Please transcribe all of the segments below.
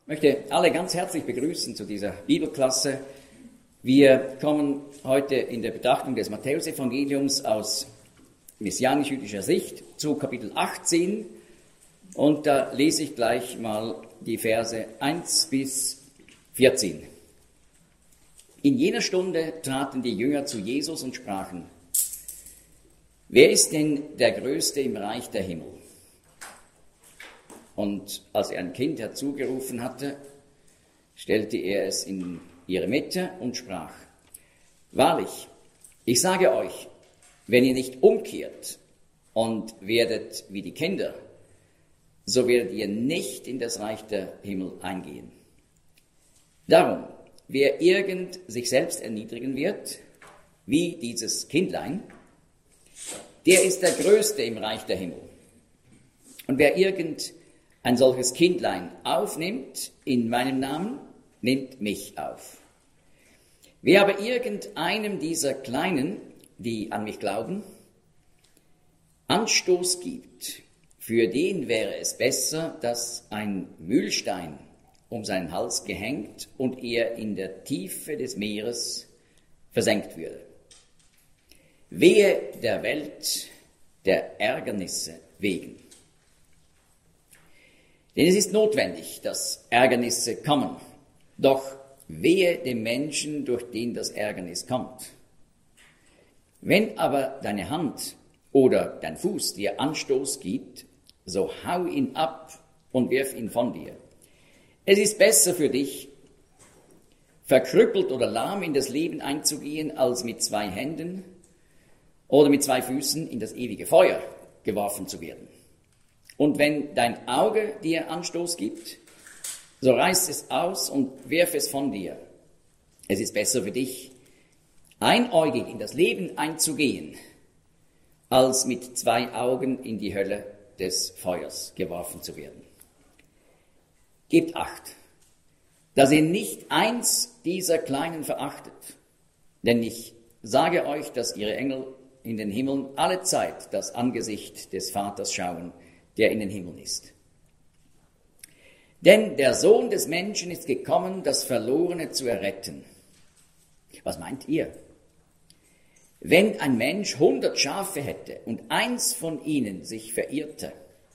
möchte alle ganz herzlich begrüßen zu dieser Bibelklasse. Wir kommen heute in der Betrachtung des Matthäusevangeliums aus messianisch-jüdischer Sicht zu Kapitel 18 und da lese ich gleich mal die Verse 1 bis 14. In jener Stunde traten die Jünger zu Jesus und sprachen: Wer ist denn der Größte im Reich der Himmel? Und als er ein Kind herzugerufen hatte, stellte er es in ihre Mitte und sprach: Wahrlich, ich sage euch, wenn ihr nicht umkehrt und werdet wie die Kinder, so werdet ihr nicht in das Reich der Himmel eingehen. Darum, wer irgend sich selbst erniedrigen wird, wie dieses Kindlein, der ist der Größte im Reich der Himmel. Und wer irgend ein solches Kindlein aufnimmt in meinem Namen, nimmt mich auf. Wer aber irgendeinem dieser Kleinen, die an mich glauben, Anstoß gibt, für den wäre es besser, dass ein Mühlstein um seinen Hals gehängt und er in der Tiefe des Meeres versenkt würde. Wehe der Welt der Ärgernisse wegen. Denn es ist notwendig, dass Ärgernisse kommen. Doch wehe dem Menschen, durch den das Ärgernis kommt. Wenn aber deine Hand oder dein Fuß dir Anstoß gibt, so hau ihn ab und wirf ihn von dir. Es ist besser für dich, verkrüppelt oder lahm in das Leben einzugehen, als mit 2 Händen oder mit 2 Füßen in das ewige Feuer geworfen zu werden. Und wenn dein Auge dir Anstoß gibt, so reiß es aus und wirf es von dir. Es ist besser für dich, einäugig in das Leben einzugehen, als mit 2 Augen in die Hölle des Feuers geworfen zu werden. Gebt Acht, dass ihr nicht eins dieser Kleinen verachtet, denn ich sage euch, dass ihre Engel in den Himmeln alle Zeit das Angesicht des Vaters schauen, der in den Himmeln ist. Denn der Sohn des Menschen ist gekommen, das Verlorene zu erretten. Was meint ihr? Wenn ein Mensch 100 Schafe hätte und eins von ihnen sich verirrte,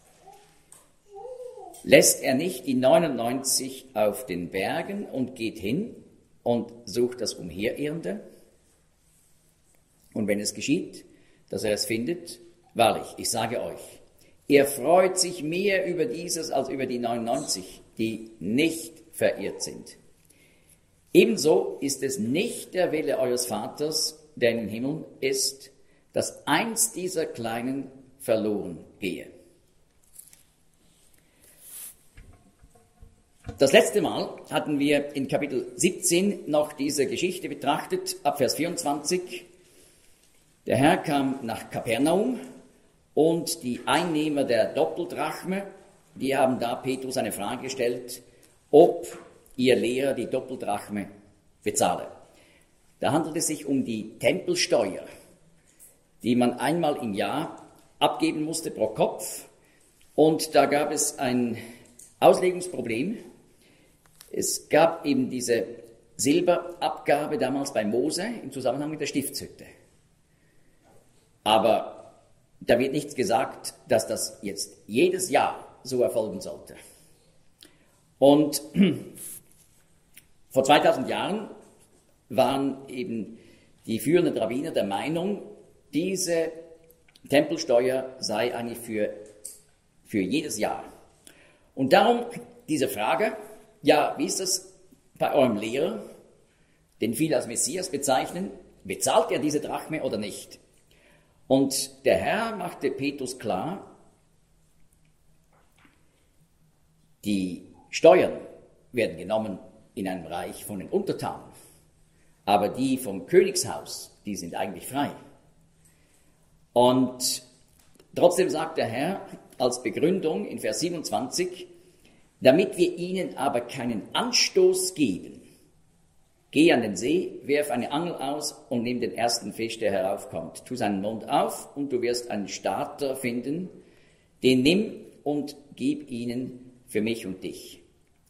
lässt er nicht die 99 auf den Bergen und geht hin und sucht das Umherirrende? Und wenn es geschieht, dass er es findet, wahrlich, ich sage euch, er freut sich mehr über dieses als über die 99, die nicht verirrt sind. Ebenso ist es nicht der Wille eures Vaters, der in den Himmeln ist, dass eins dieser Kleinen verloren gehe. Das letzte Mal hatten wir in Kapitel 17 noch diese Geschichte betrachtet, ab Vers 24. Der Herr kam nach Kapernaum und die Einnehmer der Doppeldrachme, die haben da Petrus eine Frage gestellt, ob ihr Lehrer die Doppeldrachme bezahle. Da handelt es sich um die Tempelsteuer, die man einmal im Jahr abgeben musste pro Kopf. Und da gab es ein Auslegungsproblem. Es gab eben diese Silberabgabe damals bei Mose im Zusammenhang mit der Stiftshütte. Aber da wird nichts gesagt, dass das jetzt jedes Jahr so erfolgen sollte. Und vor 2000 Jahren waren eben die führenden Rabbiner der Meinung, diese Tempelsteuer sei eigentlich für jedes Jahr. Und darum diese Frage, ja, wie ist das bei eurem Lehrer, den viele als Messias bezeichnen, bezahlt er diese Drachme oder nicht? Und der Herr machte Petrus klar, die Steuern werden genommen in einem Reich von den Untertanen, aber die vom Königshaus, die sind eigentlich frei. Und trotzdem sagt der Herr als Begründung in Vers 27, damit wir ihnen aber keinen Anstoß geben, geh an den See, werf eine Angel aus und nimm den ersten Fisch, der heraufkommt. Tu seinen Mund auf und du wirst einen Starter finden, den nimm und gib ihnen für mich und dich.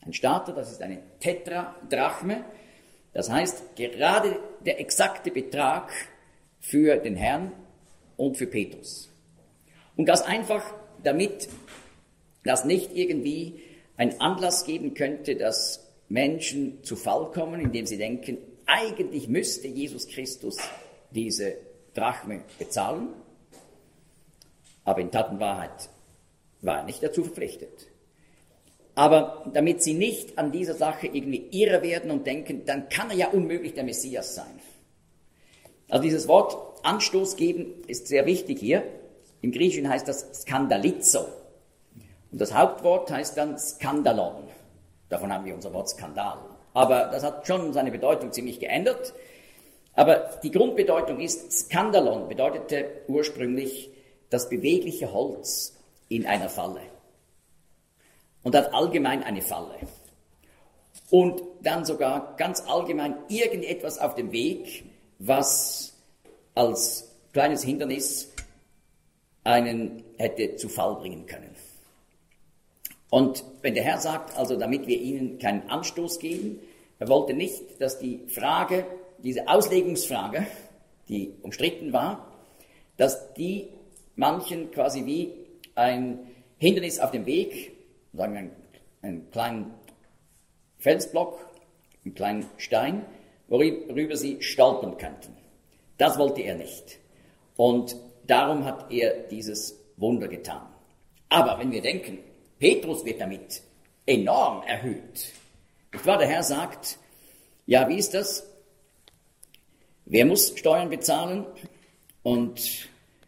Ein Stater, das ist eine Tetradrachme. Das heißt, gerade der exakte Betrag für den Herrn und für Petrus. Und das einfach, damit das nicht irgendwie ein Anlass geben könnte, dass Menschen zu Fall kommen, indem sie denken, eigentlich müsste Jesus Christus diese Drachme bezahlen, aber in Tat und Wahrheit war er nicht dazu verpflichtet. Aber damit sie nicht an dieser Sache irgendwie irre werden und denken, dann kann er ja unmöglich der Messias sein. Also dieses Wort Anstoß geben ist sehr wichtig hier. Im Griechischen heißt das skandalizo. Und das Hauptwort heißt dann Skandalon. Davon haben wir unser Wort Skandal. Aber das hat schon seine Bedeutung ziemlich geändert. Aber die Grundbedeutung ist, Skandalon bedeutete ursprünglich das bewegliche Holz in einer Falle. Und dann allgemein eine Falle. Und dann sogar ganz allgemein irgendetwas auf dem Weg, was als kleines Hindernis einen hätte zu Fall bringen können. Und wenn der Herr sagt, also damit wir ihnen keinen Anstoß geben, er wollte nicht, dass die Frage, diese Auslegungsfrage, die umstritten war, dass die manchen quasi wie ein Hindernis auf dem Weg, sagen wir einen kleinen Felsblock, einen kleinen Stein, worüber sie stolpern könnten. Das wollte er nicht. Und darum hat er dieses Wunder getan. Aber wenn wir denken, Petrus wird damit enorm erhöht. Nicht wahr? Der Herr sagt, ja, wie ist das? Wer muss Steuern bezahlen? Und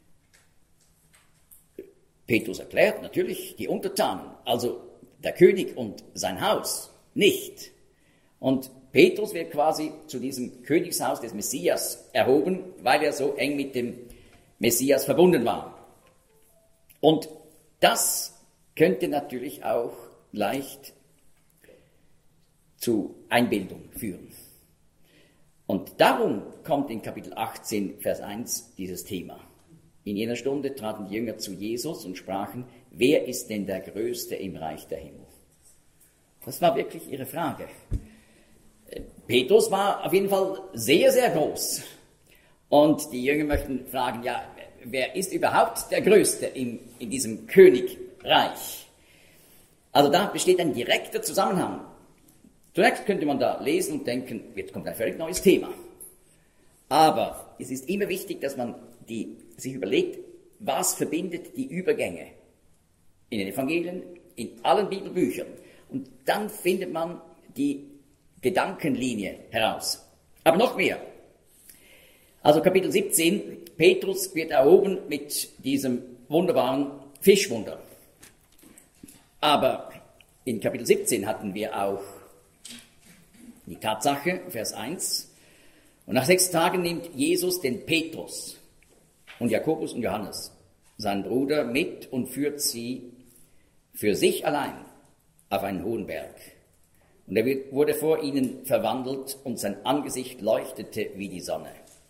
Petrus erklärt natürlich, die Untertanen, also der König und sein Haus, nicht. Und Petrus wird quasi zu diesem Königshaus des Messias erhoben, weil er so eng mit dem Messias verbunden war. Und das könnte natürlich auch leicht zu Einbildung führen. Und darum kommt in Kapitel 18, Vers 1 dieses Thema. In jener Stunde traten die Jünger zu Jesus und sprachen, wer ist denn der Größte im Reich der Himmel? Das war wirklich ihre Frage. Petrus war auf jeden Fall sehr, sehr groß. Und die Jünger möchten fragen, ja, wer ist überhaupt der Größte in diesem Königreich? Also da besteht ein direkter Zusammenhang. Zunächst könnte man da lesen und denken, jetzt kommt ein völlig neues Thema. Aber es ist immer wichtig, dass man sich überlegt, was verbindet die Übergänge in den Evangelien, in allen Bibelbüchern. Und dann findet man die Gedankenlinie heraus. Aber noch mehr. Also Kapitel 17, Petrus wird erhoben mit diesem wunderbaren Fischwunder. Aber in Kapitel 17 hatten wir auch die Tatsache, Vers 1, und nach 6 Tagen nimmt Jesus den Petrus und Jakobus und Johannes, seinen Bruder, mit und führt sie für sich allein auf einen hohen Berg. Und er wurde vor ihnen verwandelt und sein Angesicht leuchtete wie die Sonne.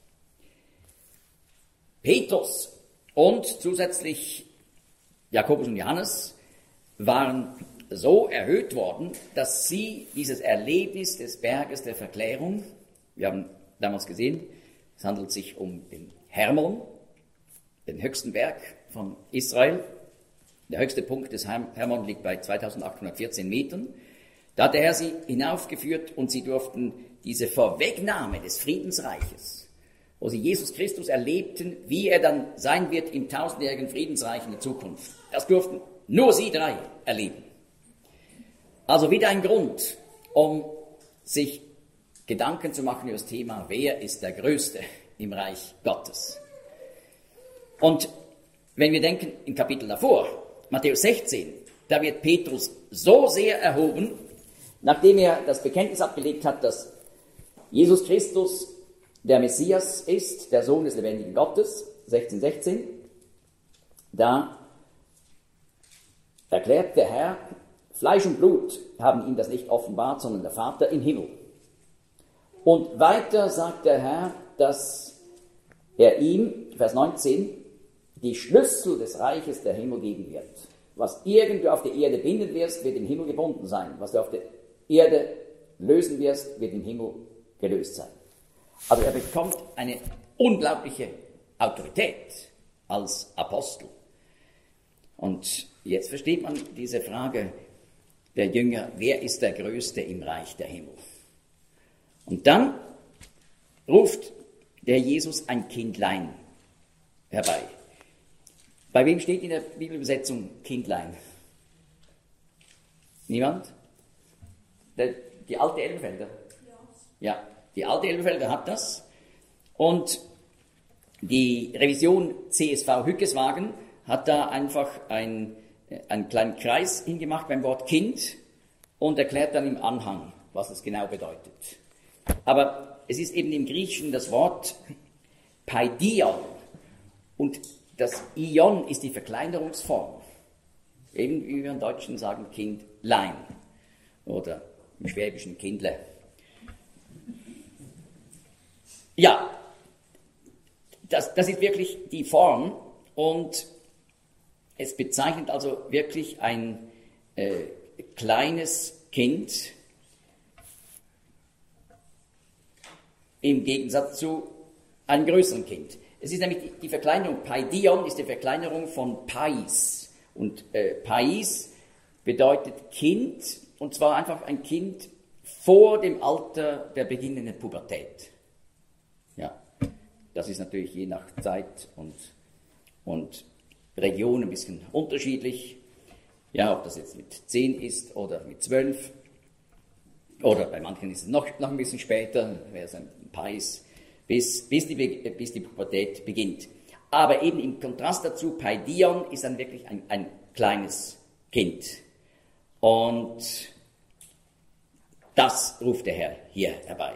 Petrus und zusätzlich Jakobus und Johannes waren so erhöht worden, dass sie dieses Erlebnis des Berges der Verklärung, wir haben damals gesehen, es handelt sich um den Hermon, den höchsten Berg von Israel. Der höchste Punkt des Hermon liegt bei 2814 Metern. Da hat der Herr sie hinaufgeführt und sie durften diese Vorwegnahme des Friedensreiches, wo sie Jesus Christus erlebten, wie er dann sein wird im tausendjährigen Friedensreich in der Zukunft. Das durften nur sie 3 erleben. Also wieder ein Grund, um sich Gedanken zu machen über das Thema, wer ist der Größte im Reich Gottes. Und wenn wir denken, im Kapitel davor, Matthäus 16, da wird Petrus so sehr erhoben, nachdem er das Bekenntnis abgelegt hat, dass Jesus Christus der Messias ist, der Sohn des lebendigen Gottes, 16,16, da erklärt der Herr, Fleisch und Blut haben ihm das nicht offenbart, sondern der Vater im Himmel. Und weiter sagt der Herr, dass er ihm, Vers 19, die Schlüssel des Reiches der Himmel geben wird. Was irgendwo auf der Erde binden wirst, wird im Himmel gebunden sein. Was du auf der Erde lösen wirst, wird im Himmel gelöst sein. Also er bekommt eine unglaubliche Autorität als Apostel. Und jetzt versteht man diese Frage der Jünger, wer ist der Größte im Reich der Himmel? Und dann ruft der Jesus ein Kindlein herbei. Bei wem steht in der Bibelübersetzung Kindlein? Niemand? Die alte Elberfelder? Ja, die alte Elberfelder hat das. Und die Revision CSV Hückeswagen hat da einfach einen kleinen Kreis hingemacht beim Wort Kind und erklärt dann im Anhang, was es genau bedeutet. Aber es ist eben im Griechischen das Wort Paidion und das Ion ist die Verkleinerungsform. Eben wie wir im Deutschen sagen Kindlein oder im Schwäbischen Kindle. Ja, das ist wirklich die Form und es bezeichnet also wirklich ein kleines Kind im Gegensatz zu einem größeren Kind. Es ist nämlich die Verkleinerung, Paidion ist die Verkleinerung von Pais. Und Pais bedeutet Kind, und zwar einfach ein Kind vor dem Alter der beginnenden Pubertät. Ja, das ist natürlich je nach Zeit und Region ein bisschen unterschiedlich. Ja, ob das jetzt mit 10 ist oder mit 12. Oder bei manchen ist es noch ein bisschen später, wäre es ein Pais, bis die Pubertät beginnt. Aber eben im Kontrast dazu, Paidion ist dann wirklich ein kleines Kind. Und das ruft der Herr hier herbei.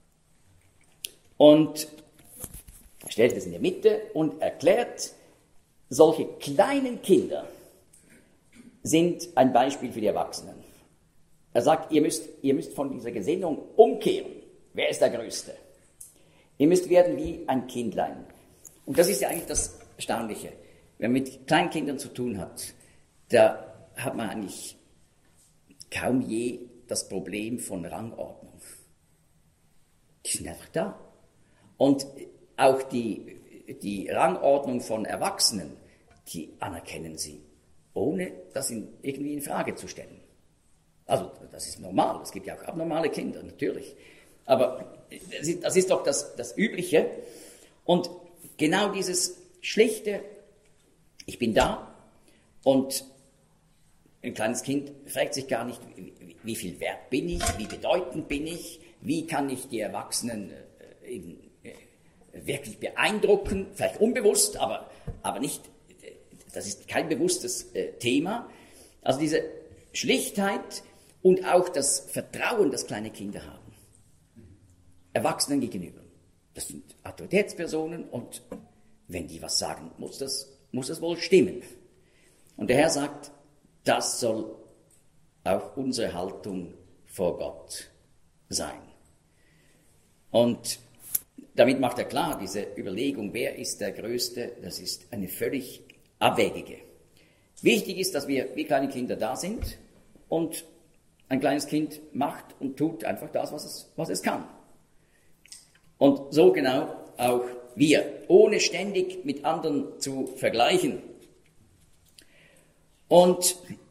Und er stellt es in der Mitte und erklärt, solche kleinen Kinder sind ein Beispiel für die Erwachsenen. Er sagt, ihr müsst von dieser Gesinnung umkehren. Wer ist der Größte? Ihr müsst werden wie ein Kindlein. Und das ist ja eigentlich das Erstaunliche. Wenn man mit kleinen Kindern zu tun hat, da hat man eigentlich kaum je das Problem von Rangordnung. Die sind einfach da. Und auch die Rangordnung von Erwachsenen, die anerkennen sie, ohne das irgendwie in Frage zu stellen. Also das ist normal, es gibt ja auch abnormale Kinder, natürlich. Aber das ist doch das Übliche. Und genau dieses schlichte, ich bin da und ein kleines Kind fragt sich gar nicht, wie viel wert bin ich, wie bedeutend bin ich, wie kann ich die Erwachsenen wirklich beeindrucken, vielleicht unbewusst, aber nicht, das ist kein bewusstes Thema. Also diese Schlichtheit und auch das Vertrauen, das kleine Kinder haben, Erwachsenen gegenüber. Das sind Autoritätspersonen und wenn die was sagen, muss das wohl stimmen. Und der Herr sagt, das soll auch unsere Haltung vor Gott sein. Und damit macht er klar, diese Überlegung, wer ist der Größte, das ist eine völlig abwegige. Wichtig ist, dass wir wie kleine Kinder da sind und ein kleines Kind macht und tut einfach das, was es kann. Und so genau auch wir, ohne ständig mit anderen zu vergleichen. Und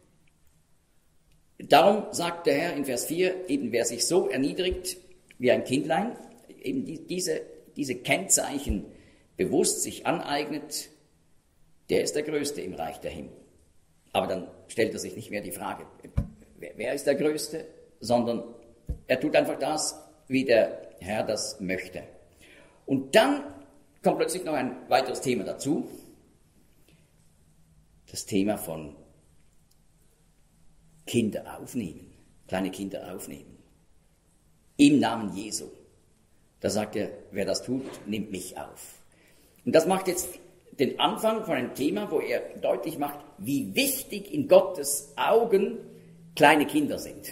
darum sagt der Herr in Vers 4, eben wer sich so erniedrigt wie ein Kindlein, eben diese Kennzeichen bewusst sich aneignet, der ist der Größte im Reich der Himmel. Aber dann stellt er sich nicht mehr die Frage, wer ist der Größte, sondern er tut einfach das, wie der Herr das möchte. Und dann kommt plötzlich noch ein weiteres Thema dazu, das Thema von Kinder aufnehmen, kleine Kinder aufnehmen, im Namen Jesu. Da sagt er, wer das tut, nimmt mich auf. Und das macht jetzt den Anfang von einem Thema, wo er deutlich macht, wie wichtig in Gottes Augen kleine Kinder sind.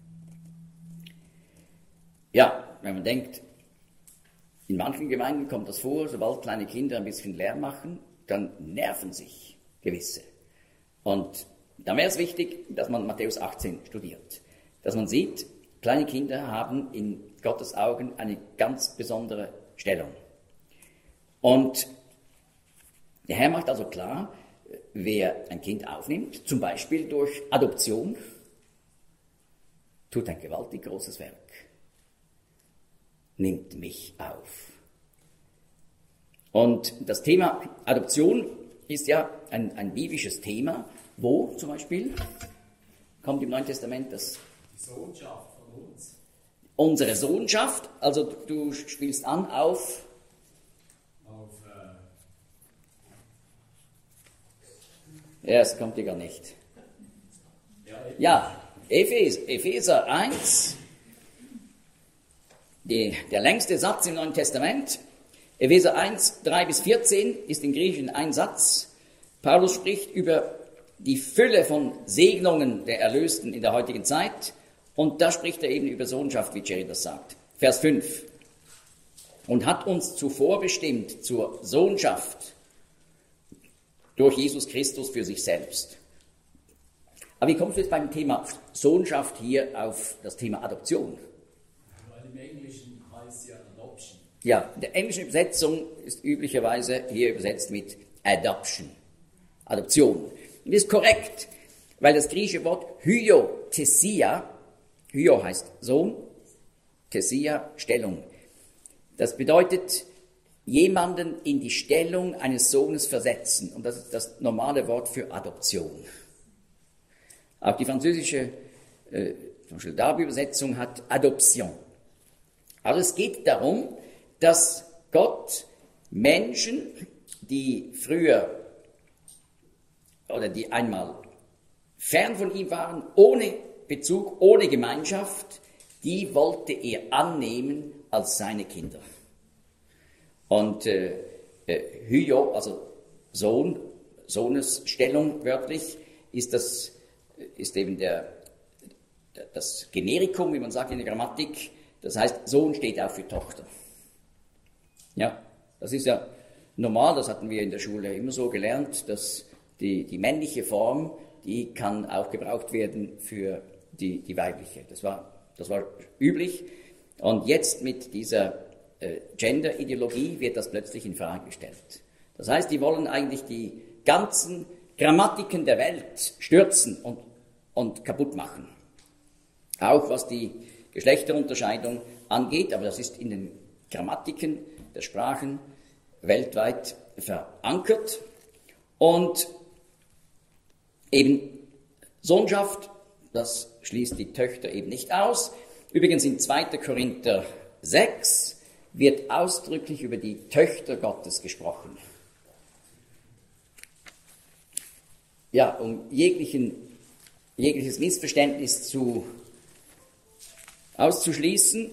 Ja, wenn man denkt, in manchen Gemeinden kommt das vor, sobald kleine Kinder ein bisschen Lärm machen, dann nerven sich gewisse. Und Dann wäre es wichtig, dass man Matthäus 18 studiert. Dass man sieht, kleine Kinder haben in Gottes Augen eine ganz besondere Stellung. Und der Herr macht also klar, wer ein Kind aufnimmt, zum Beispiel durch Adoption, tut ein gewaltig großes Werk. Nimmt mich auf. Und das Thema Adoption ist ja ein biblisches Thema, wo zum Beispiel kommt im Neuen Testament das die Sohnschaft von uns. Unsere Sohnschaft, also du spielst an auf ja, es kommt dir gar nicht. Ja, Epheser 1, der längste Satz im Neuen Testament. Epheser 1, 3-14 ist in Griechischen ein Satz. Paulus spricht über die Fülle von Segnungen der Erlösten in der heutigen Zeit. Und da spricht er eben über Sohnschaft, wie Jerry das sagt. Vers 5. Und hat uns zuvor bestimmt zur Sohnschaft durch Jesus Christus für sich selbst. Aber wie kommst du jetzt beim Thema Sohnschaft hier auf das Thema Adoption? Weil im Englischen heißt ja Adoption. Ja, in der englischen Übersetzung ist üblicherweise hier übersetzt mit Adoption, Adoption. Und das ist korrekt, weil das griechische Wort Hyothesia, Hyo heißt Sohn, Thesia, Stellung. Das bedeutet, jemanden in die Stellung eines Sohnes versetzen. Und das ist das normale Wort für Adoption. Auch die französische zum Beispiel Darby-Übersetzung hat Adoption. Also es geht darum, dass Gott Menschen, die früher oder die einmal fern von ihm waren, ohne Bezug, ohne Gemeinschaft, die wollte er annehmen als seine Kinder. Und Hyo, also Sohn, Sohnesstellung wörtlich, ist eben das Generikum, wie man sagt in der Grammatik. Das heißt, Sohn steht auch für Tochter. Ja, das ist ja normal, das hatten wir in der Schule immer so gelernt, dass die männliche Form, die kann auch gebraucht werden für die weibliche. Das war üblich. Und jetzt mit dieser Gender-Ideologie wird das plötzlich in Frage gestellt. Das heißt, die wollen eigentlich die ganzen Grammatiken der Welt stürzen und kaputt machen. Auch was die Geschlechterunterscheidung angeht, aber das ist in den Grammatiken der Sprachen weltweit verankert. Und eben Sohnschaft, das schließt die Töchter eben nicht aus. Übrigens in 2. Korinther 6 wird ausdrücklich über die Töchter Gottes gesprochen. Ja, um jegliches Missverständnis auszuschließen,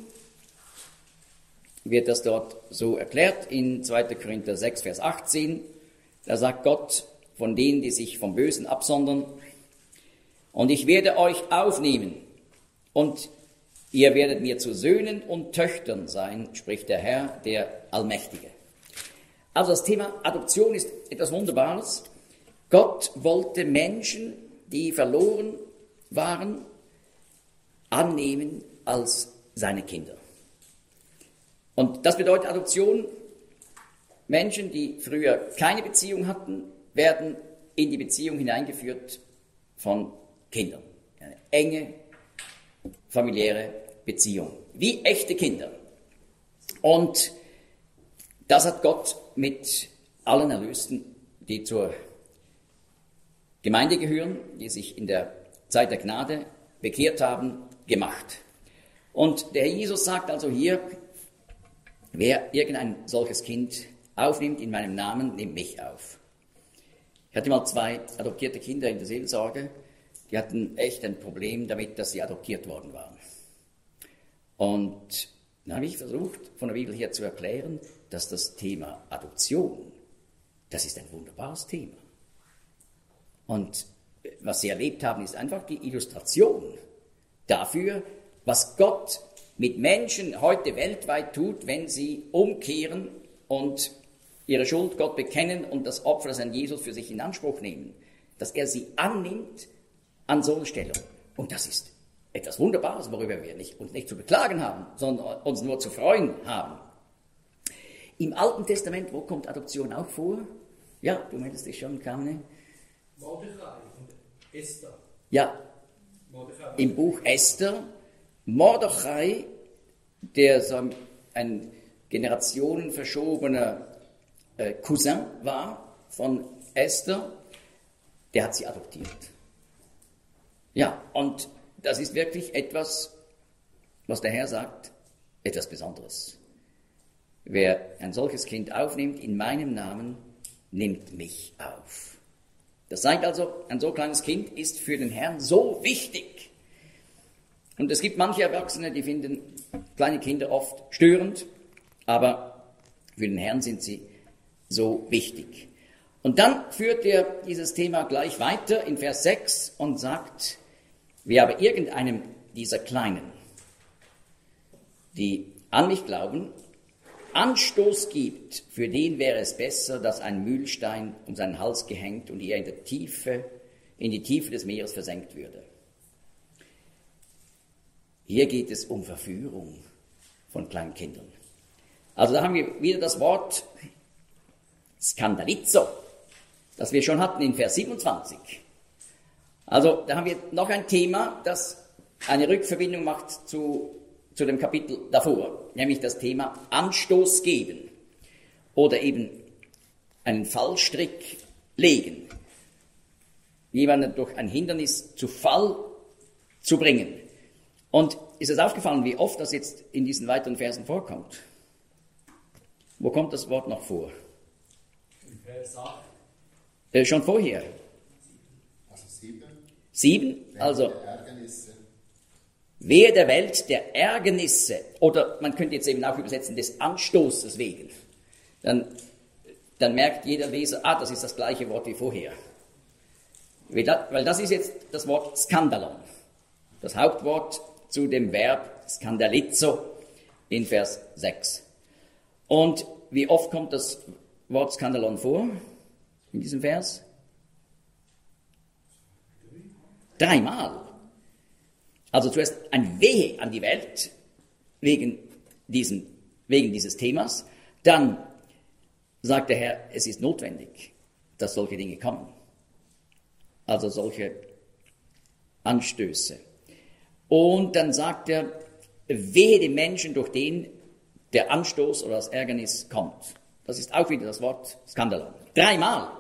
wird das dort so erklärt in 2. Korinther 6, Vers 18. Da sagt Gott von denen, die sich vom Bösen absondern, und ich werde euch aufnehmen und ihr werdet mir zu Söhnen und Töchtern sein, spricht der Herr, der Allmächtige. Also das Thema Adoption ist etwas Wunderbares. Gott wollte Menschen, die verloren waren, annehmen als seine Kinder. Und das bedeutet Adoption, Menschen, die früher keine Beziehung hatten, werden in die Beziehung hineingeführt von Kindern. Eine enge familiäre Beziehung, wie echte Kinder. Und das hat Gott mit allen Erlösten, die zur Gemeinde gehören, die sich in der Zeit der Gnade bekehrt haben, gemacht. Und der Herr Jesus sagt also hier, wer irgendein solches Kind aufnimmt in meinem Namen, nimmt mich auf. Ich hatte mal 2 adoptierte Kinder in der Seelsorge, die hatten echt ein Problem damit, dass sie adoptiert worden waren. Und dann habe ich versucht, von der Bibel her zu erklären, dass das Thema Adoption, das ist ein wunderbares Thema. Und was sie erlebt haben, ist einfach die Illustration dafür, was Gott mit Menschen heute weltweit tut, wenn sie umkehren und ihre Schuld Gott bekennen und das Opfer, das an Jesus für sich in Anspruch nehmen. dass er sie annimmt an so einer Stellung. Und das ist etwas Wunderbares, worüber wir uns nicht zu beklagen haben, sondern uns nur zu freuen haben. Im Alten Testament, wo kommt Adoption auch vor? Ja, du meldest dich schon, Kamne. Mordechai und Esther. Ja, Mordechai. im Buch Esther. Mordechai, der so ein generationenverschobener Cousin war von Esther, der hat sie adoptiert. Ja, und das ist wirklich etwas, was der Herr sagt, etwas Besonderes. Wer ein solches Kind aufnimmt in meinem Namen, nimmt mich auf. Das zeigt also, ein so kleines Kind ist für den Herrn so wichtig. Und es gibt manche Erwachsene, die finden kleine Kinder oft störend, aber für den Herrn sind sie so wichtig. Und dann führt er dieses Thema gleich weiter in Vers 6 und sagt, wer aber irgendeinem dieser Kleinen, die an mich glauben, Anstoß gibt, für den wäre es besser, dass ein Mühlstein um seinen Hals gehängt und er in die Tiefe des Meeres versenkt würde. Hier geht es um Verführung von kleinen Kindern. Also da haben wir wieder das Wort Skandalizo, das wir schon hatten in Vers 27. Also da haben wir noch ein Thema, das eine Rückverbindung macht zu dem Kapitel davor, nämlich das Thema Anstoß geben oder eben einen Fallstrick legen, jemanden durch ein Hindernis zu Fall zu bringen. Und ist es aufgefallen, wie oft das jetzt in diesen weiteren Versen vorkommt? Wo kommt das Wort noch vor? In Vers 8. Schon vorher. Also 7. 7, also Ärgernisse. Wehe der Welt der Ärgernisse, oder man könnte jetzt eben auch übersetzen, des Anstoßes wegen. Dann merkt jeder Leser, das ist das gleiche Wort wie vorher. Weil das ist jetzt das Wort Skandalon, das Hauptwort zu dem Verb Skandalizo in Vers 6. Und wie oft kommt das Wort Skandalon vor in diesem Vers? 3-mal. Also zuerst ein Wehe an die Welt wegen dieses Themas. Dann sagt der Herr, es ist notwendig, dass solche Dinge kommen. Also solche Anstöße. Und dann sagt er, wehe dem Menschen, durch den der Anstoß oder das Ärgernis kommt. Das ist auch wieder das Wort Skandalon. 3-mal.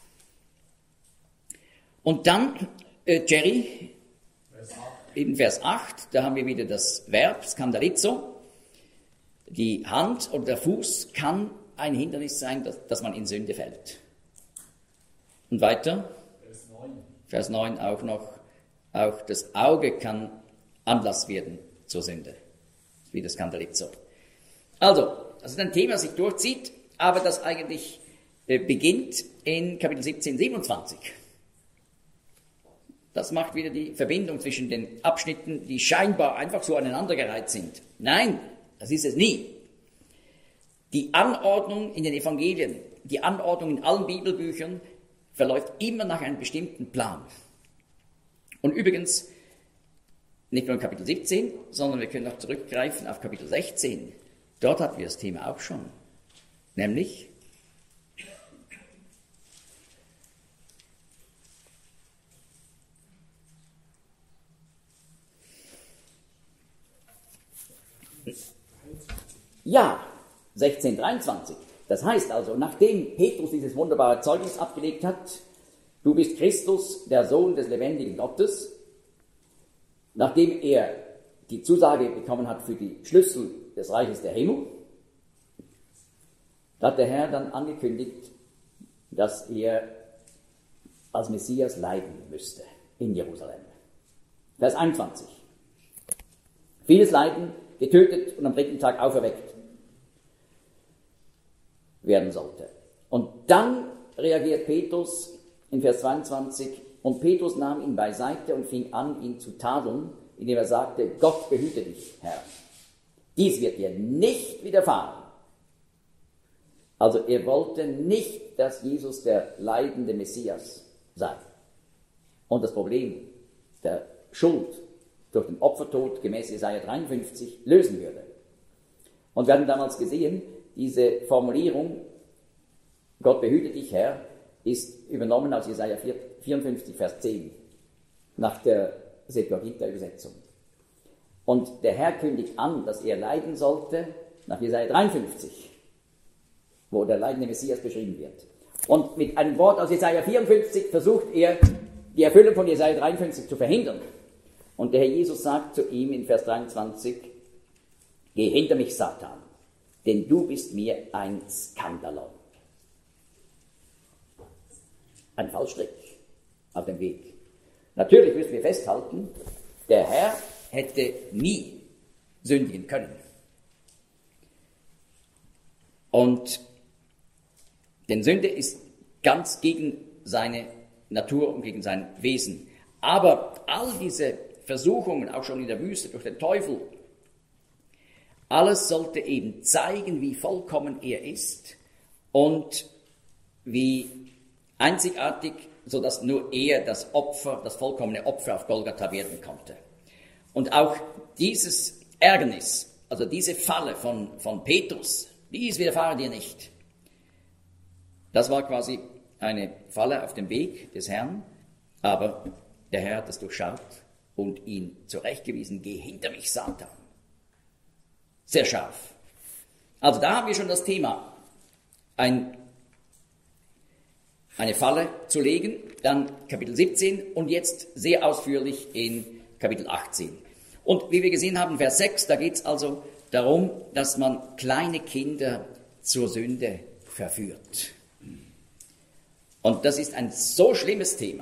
Und dann, Jerry, in Vers 8, da haben wir wieder das Verb Skandalizo. Die Hand oder der Fuß kann ein Hindernis sein, dass man in Sünde fällt. Und weiter, Vers 9 auch noch, auch das Auge kann Anlass werden zur Sünde. Wie das Skandalizo. Also, das ist ein Thema, das sich durchzieht, aber das eigentlich beginnt in Kapitel 17, 27. Das macht wieder die Verbindung zwischen den Abschnitten, die scheinbar einfach so aneinandergereiht sind. Nein, das ist es nie. Die Anordnung in den Evangelien, die Anordnung in allen Bibelbüchern verläuft immer nach einem bestimmten Plan. Und übrigens, nicht nur in Kapitel 17, sondern wir können auch zurückgreifen auf Kapitel 16. Dort hatten wir das Thema auch schon. Nämlich, ja, 16:23. Das heißt also, nachdem Petrus dieses wunderbare Zeugnis abgelegt hat, du bist Christus, der Sohn des lebendigen Gottes, nachdem er die Zusage bekommen hat für die Schlüssel des Reiches der Himmel, hat der Herr dann angekündigt, dass er als Messias leiden müsste in Jerusalem. Vers 21. Vieles Leiden, getötet und am 3. Tag auferweckt werden sollte. Und dann reagiert Petrus in Vers 22, und Petrus nahm ihn beiseite und fing an, ihn zu tadeln, indem er sagte, Gott behüte dich, Herr. Dies wird dir nicht widerfahren. Also er wollte nicht, dass Jesus der leidende Messias sei. und das Problem der Schuld durch den Opfertod gemäß Jesaja 53 lösen würde. Und wir haben damals gesehen, diese Formulierung, Gott behüte dich, Herr, ist übernommen aus Jesaja 54, Vers 10, nach der Septuaginta-Übersetzung. Und der Herr kündigt an, dass er leiden sollte, nach Jesaja 53, wo der leidende Messias beschrieben wird. Und mit einem Wort aus Jesaja 54 versucht er, die Erfüllung von Jesaja 53 zu verhindern. Und der Herr Jesus sagt zu ihm in Vers 23, geh hinter mich, Satan, denn du bist mir ein Skandalon. Ein Fallstrick auf dem Weg. Natürlich müssen wir festhalten, der Herr hätte nie sündigen können. Und denn Sünde ist ganz gegen seine Natur und gegen sein Wesen. Aber all diese Versuchungen, auch schon in der Wüste durch den Teufel, alles sollte eben zeigen, wie vollkommen er ist und wie einzigartig, sodass nur er das Opfer, das vollkommene Opfer auf Golgatha werden konnte. Und auch dieses Ärgernis, also diese Falle von Petrus, dies widerfahre dir nicht. Das war quasi eine Falle auf dem Weg des Herrn, aber der Herr hat das durchschaut und ihn zurechtgewiesen, geh hinter mich, Satan. Sehr scharf. Also da haben wir schon das Thema, eine Falle zu legen, dann Kapitel 17 und jetzt sehr ausführlich in Kapitel 18. Und wie wir gesehen haben, Vers 6, da geht es also darum, dass man kleine Kinder zur Sünde verführt. Und das ist ein so schlimmes Thema.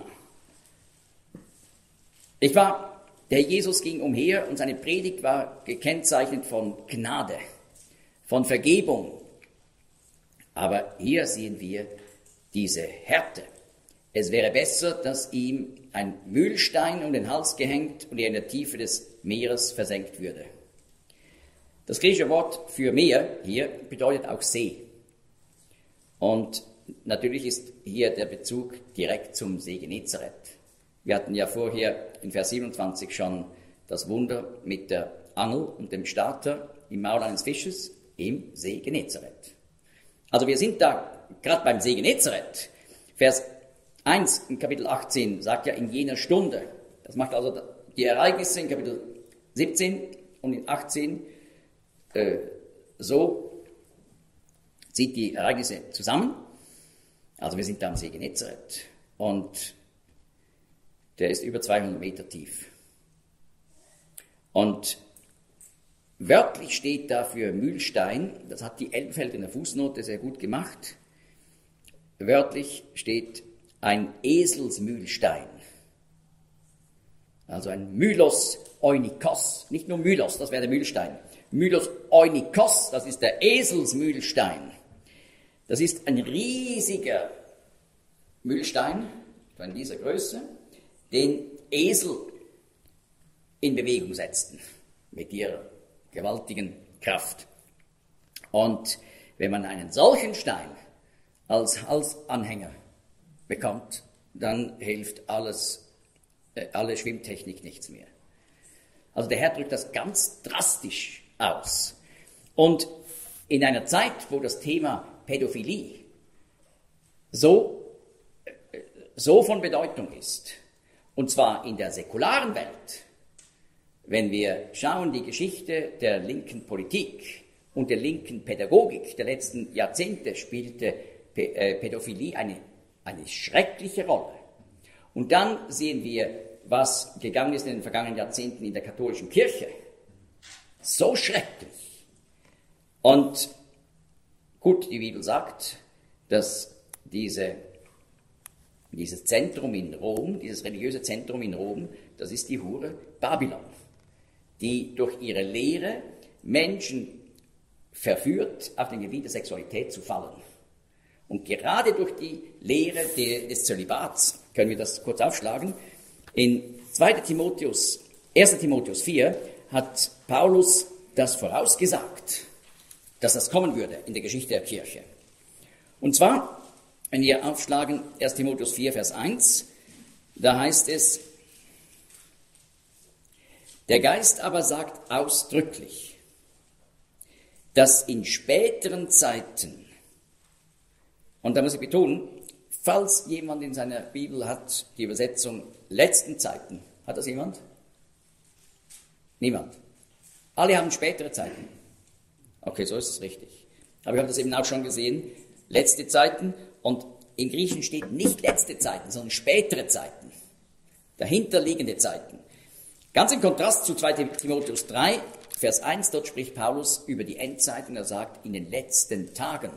Der Jesus ging umher und seine Predigt war gekennzeichnet von Gnade, von Vergebung. Aber hier sehen wir diese Härte. Es wäre besser, dass ihm ein Mühlstein um den Hals gehängt und er in der Tiefe des Meeres versenkt würde. Das griechische Wort für Meer hier bedeutet auch See. Und natürlich ist hier der Bezug direkt zum See Genezareth. Wir hatten ja vorher in Vers 27 schon das Wunder mit der Angel und dem Starter im Maul eines Fisches im See Genezareth. Also wir sind da gerade beim See Genezareth. Vers 1 in Kapitel 18 sagt ja in jener Stunde. Das macht also die Ereignisse in Kapitel 17 und in 18 so, zieht die Ereignisse zusammen. Also wir sind da am See Genezareth und der ist über 200 Meter tief. Und wörtlich steht da für Mühlstein, das hat die Elbenfeld in der Fußnote sehr gut gemacht, wörtlich steht ein Eselsmühlstein. Also ein Mylos Oinikos, nicht nur Mylos, das wäre der Mühlstein. Mylos Oinikos, das ist der Eselsmühlstein. Das ist ein riesiger Mühlstein von dieser Größe, den Esel in Bewegung setzten mit ihrer gewaltigen Kraft. Und wenn man einen solchen Stein als Halsanhänger bekommt, dann hilft alle Schwimmtechnik nichts mehr. Also der Herr drückt das ganz drastisch aus. Und in einer Zeit, wo das Thema Pädophilie so von Bedeutung ist, und zwar in der säkularen Welt, wenn wir schauen, die Geschichte der linken Politik und der linken Pädagogik der letzten Jahrzehnte spielte Pädophilie eine schreckliche Rolle. Und dann sehen wir, was gegangen ist in den vergangenen Jahrzehnten in der katholischen Kirche. So schrecklich. Und gut, die Bibel sagt, dass dieses Zentrum in Rom, dieses religiöse Zentrum in Rom, das ist die Hure Babylon, die durch ihre Lehre Menschen verführt, auf dem Gebiet der Sexualität zu fallen. Und gerade durch die Lehre des Zölibats, können wir das kurz aufschlagen, in 1. Timotheus 4 hat Paulus das vorausgesagt, dass das kommen würde in der Geschichte der Kirche. Und zwar, wenn wir aufschlagen, 1. Timotheus 4, Vers 1, Da heißt es, der Geist aber sagt ausdrücklich, dass in späteren Zeiten, und da muss ich betonen, falls jemand in seiner Bibel hat die Übersetzung letzten Zeiten, hat das jemand? Niemand. Alle haben spätere Zeiten. Okay, so ist es richtig. Aber wir haben das eben auch schon gesehen, letzte Zeiten, und im Griechischen steht nicht letzte Zeiten, sondern spätere Zeiten, dahinterliegende Zeiten. Ganz im Kontrast zu 2 Timotheus 3, Vers 1, dort spricht Paulus über die Endzeiten, er sagt, in den letzten Tagen.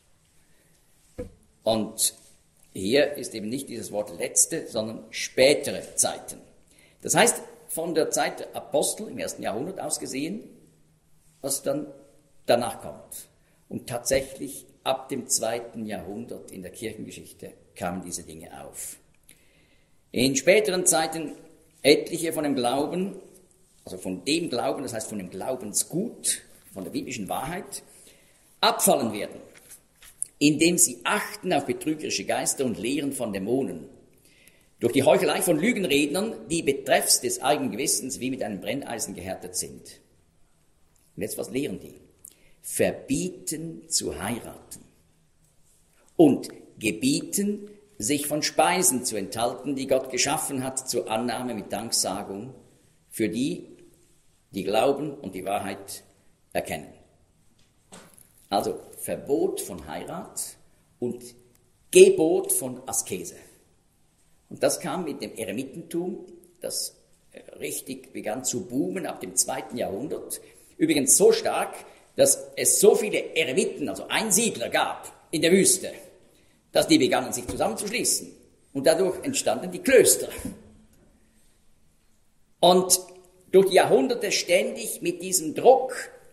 Und hier ist eben nicht dieses Wort letzte, sondern spätere Zeiten. Das heißt, von der Zeit der Apostel im 1. Jahrhundert aus gesehen, was dann danach kommt. Und tatsächlich ab dem 2. Jahrhundert in der Kirchengeschichte kamen diese Dinge auf. In späteren Zeiten etliche von dem Glauben, also von dem Glauben, das heißt von dem Glaubensgut, von der biblischen Wahrheit, abfallen werden, indem sie achten auf betrügerische Geister und Lehren von Dämonen, durch die Heuchelei von Lügenrednern, die betreffs des eigenen Gewissens wie mit einem Brenneisen gehärtet sind. Und jetzt, was lehren die? Verbieten zu heiraten und gebieten, sich von Speisen zu enthalten, die Gott geschaffen hat, zur Annahme mit Danksagung für die, die glauben und die Wahrheit erkennen. Also Verbot von Heirat und Gebot von Askese. Und das kam mit dem Eremitentum, das richtig begann zu boomen ab dem 2. Jahrhundert. Übrigens so stark, dass es so viele Eremiten, also Einsiedler gab in der Wüste, dass die begannen, sich zusammenzuschließen. Und dadurch entstanden die Klöster. Und durch die Jahrhunderte ständig mit diesem Druck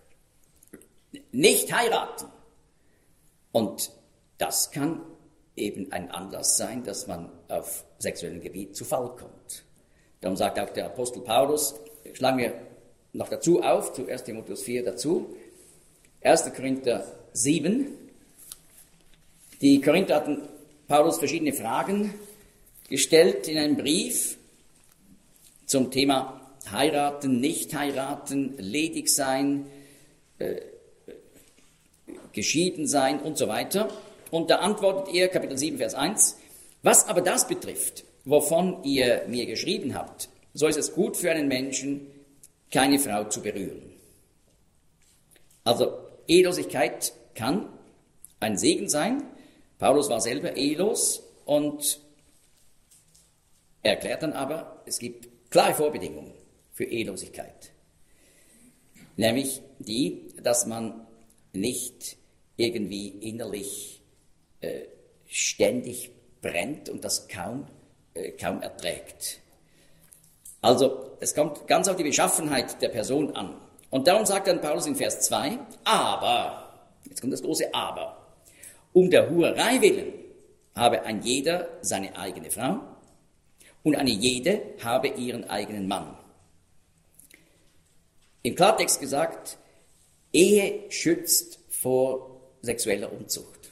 nicht heiraten. Und das kann eben ein Anlass sein, dass man auf sexuellem Gebiet zu Fall kommt. Darum sagt auch der Apostel Paulus, schlagen wir noch dazu auf, zu 1. Timotheus 4 dazu, 1. Korinther 7. Die Korinther hatten Paulus verschiedene Fragen gestellt in einem Brief zum Thema heiraten, nicht heiraten, ledig sein, geschieden sein und so weiter. Und da antwortet er, Kapitel 7, Vers 1, was aber das betrifft, wovon ihr mir geschrieben habt, so ist es gut für einen Menschen, keine Frau zu berühren. Also Ehelosigkeit kann ein Segen sein. Paulus war selber ehelos und er erklärt dann aber, es gibt klare Vorbedingungen für Ehelosigkeit. Nämlich die, dass man nicht irgendwie innerlich ständig brennt und das kaum erträgt. Also es kommt ganz auf die Beschaffenheit der Person an. Und darum sagt dann Paulus in Vers 2, aber, jetzt kommt das große Aber, um der Hurerei willen habe ein jeder seine eigene Frau und eine jede habe ihren eigenen Mann. Im Klartext gesagt, Ehe schützt vor sexueller Unzucht.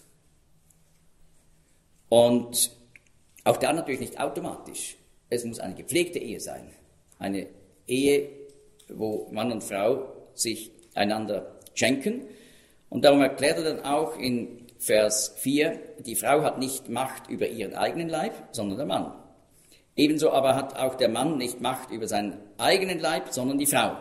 Und auch da natürlich nicht automatisch. Es muss eine gepflegte Ehe sein. Eine Ehe, wo Mann und Frau sich einander schenken. Und darum erklärt er dann auch in Vers 4, die Frau hat nicht Macht über ihren eigenen Leib, sondern der Mann. Ebenso aber hat auch der Mann nicht Macht über seinen eigenen Leib, sondern die Frau.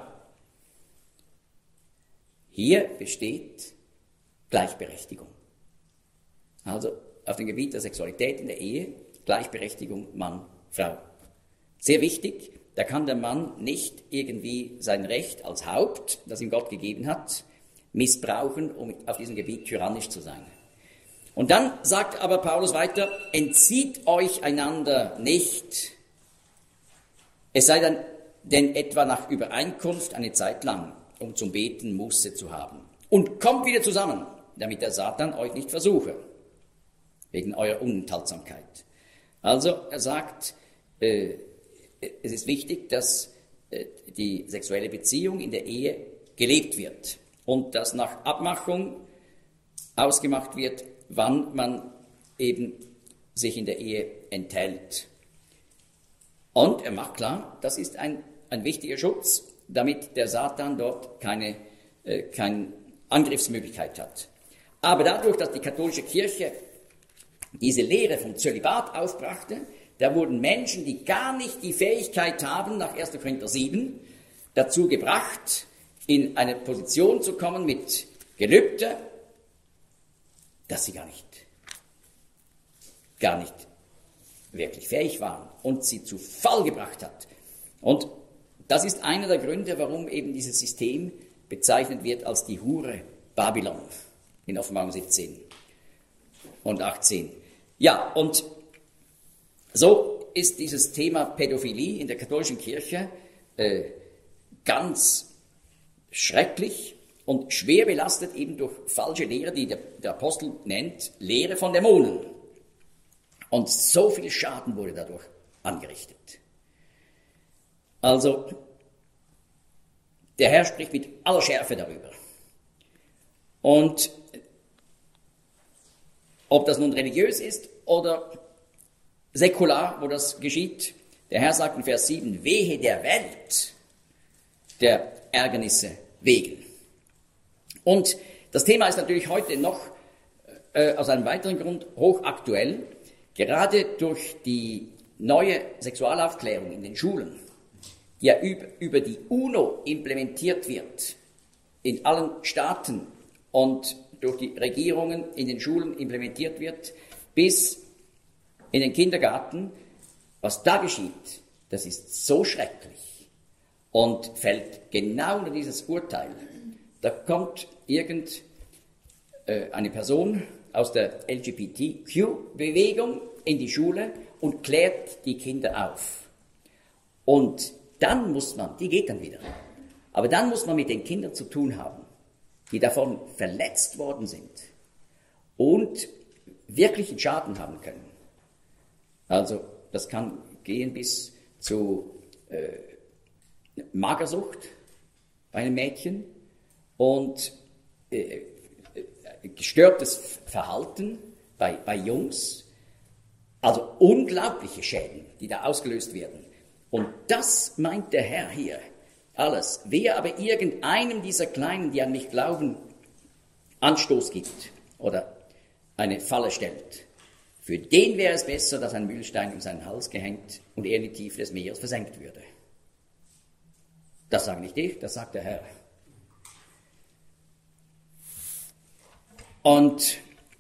Hier besteht Gleichberechtigung. Also auf dem Gebiet der Sexualität in der Ehe, Gleichberechtigung Mann, Frau. Sehr wichtig, da kann der Mann nicht irgendwie sein Recht als Haupt, das ihm Gott gegeben hat, missbrauchen, um auf diesem Gebiet tyrannisch zu sein. Und dann sagt aber Paulus weiter, entzieht euch einander nicht, es sei denn etwa nach Übereinkunft eine Zeit lang, um zum Beten Muße zu haben. Und kommt wieder zusammen, damit der Satan euch nicht versuche, wegen eurer Unenthaltsamkeit. Also er sagt, es ist wichtig, dass die sexuelle Beziehung in der Ehe gelebt wird und dass nach Abmachung ausgemacht wird, wann man eben sich in der Ehe enthält. Und er macht klar, das ist ein wichtiger Schutz, damit der Satan dort keine Angriffsmöglichkeit hat. Aber dadurch, dass die katholische Kirche diese Lehre vom Zölibat aufbrachte, da wurden Menschen, die gar nicht die Fähigkeit haben, nach 1. Korinther 7, dazu gebracht, in eine Position zu kommen mit Gelübde, dass sie gar nicht wirklich fähig waren und sie zu Fall gebracht hat. Und das ist einer der Gründe, warum eben dieses System bezeichnet wird als die Hure Babylon in Offenbarung 17 und 18. Ja, und so ist dieses Thema Pädophilie in der katholischen Kirche ganz schrecklich und schwer belastet eben durch falsche Lehre, die der Apostel nennt, Lehre von Dämonen. Und so viel Schaden wurde dadurch angerichtet. Also, der Herr spricht mit aller Schärfe darüber. Und ob das nun religiös ist oder säkular, wo das geschieht, der Herr sagt in Vers 7, wehe der Welt der Ärgernisse wegen. Und das Thema ist natürlich heute noch aus einem weiteren Grund hochaktuell, gerade durch die neue Sexualaufklärung in den Schulen, die ja über die UNO implementiert wird, in allen Staaten und durch die Regierungen in den Schulen implementiert wird, bis in den Kindergarten. Was da geschieht, das ist so schrecklich und fällt genau unter dieses Urteil. Da kommt eine Person aus der LGBTQ-Bewegung in die Schule und klärt die Kinder auf. Und dann die geht dann wieder, aber dann muss man mit den Kindern zu tun haben, die davon verletzt worden sind und wirklichen Schaden haben können. Also das kann gehen bis zu Magersucht bei einem Mädchen und gestörtes Verhalten bei Jungs, also unglaubliche Schäden, die da ausgelöst werden. Und das meint der Herr hier alles. Wer aber irgendeinem dieser Kleinen, die an mich glauben, Anstoß gibt oder eine Falle stellt, für den wäre es besser, dass ein Mühlstein in seinen Hals gehängt und er in die Tiefe des Meeres versenkt würde. Das sage nicht ich, das sagt der Herr. Und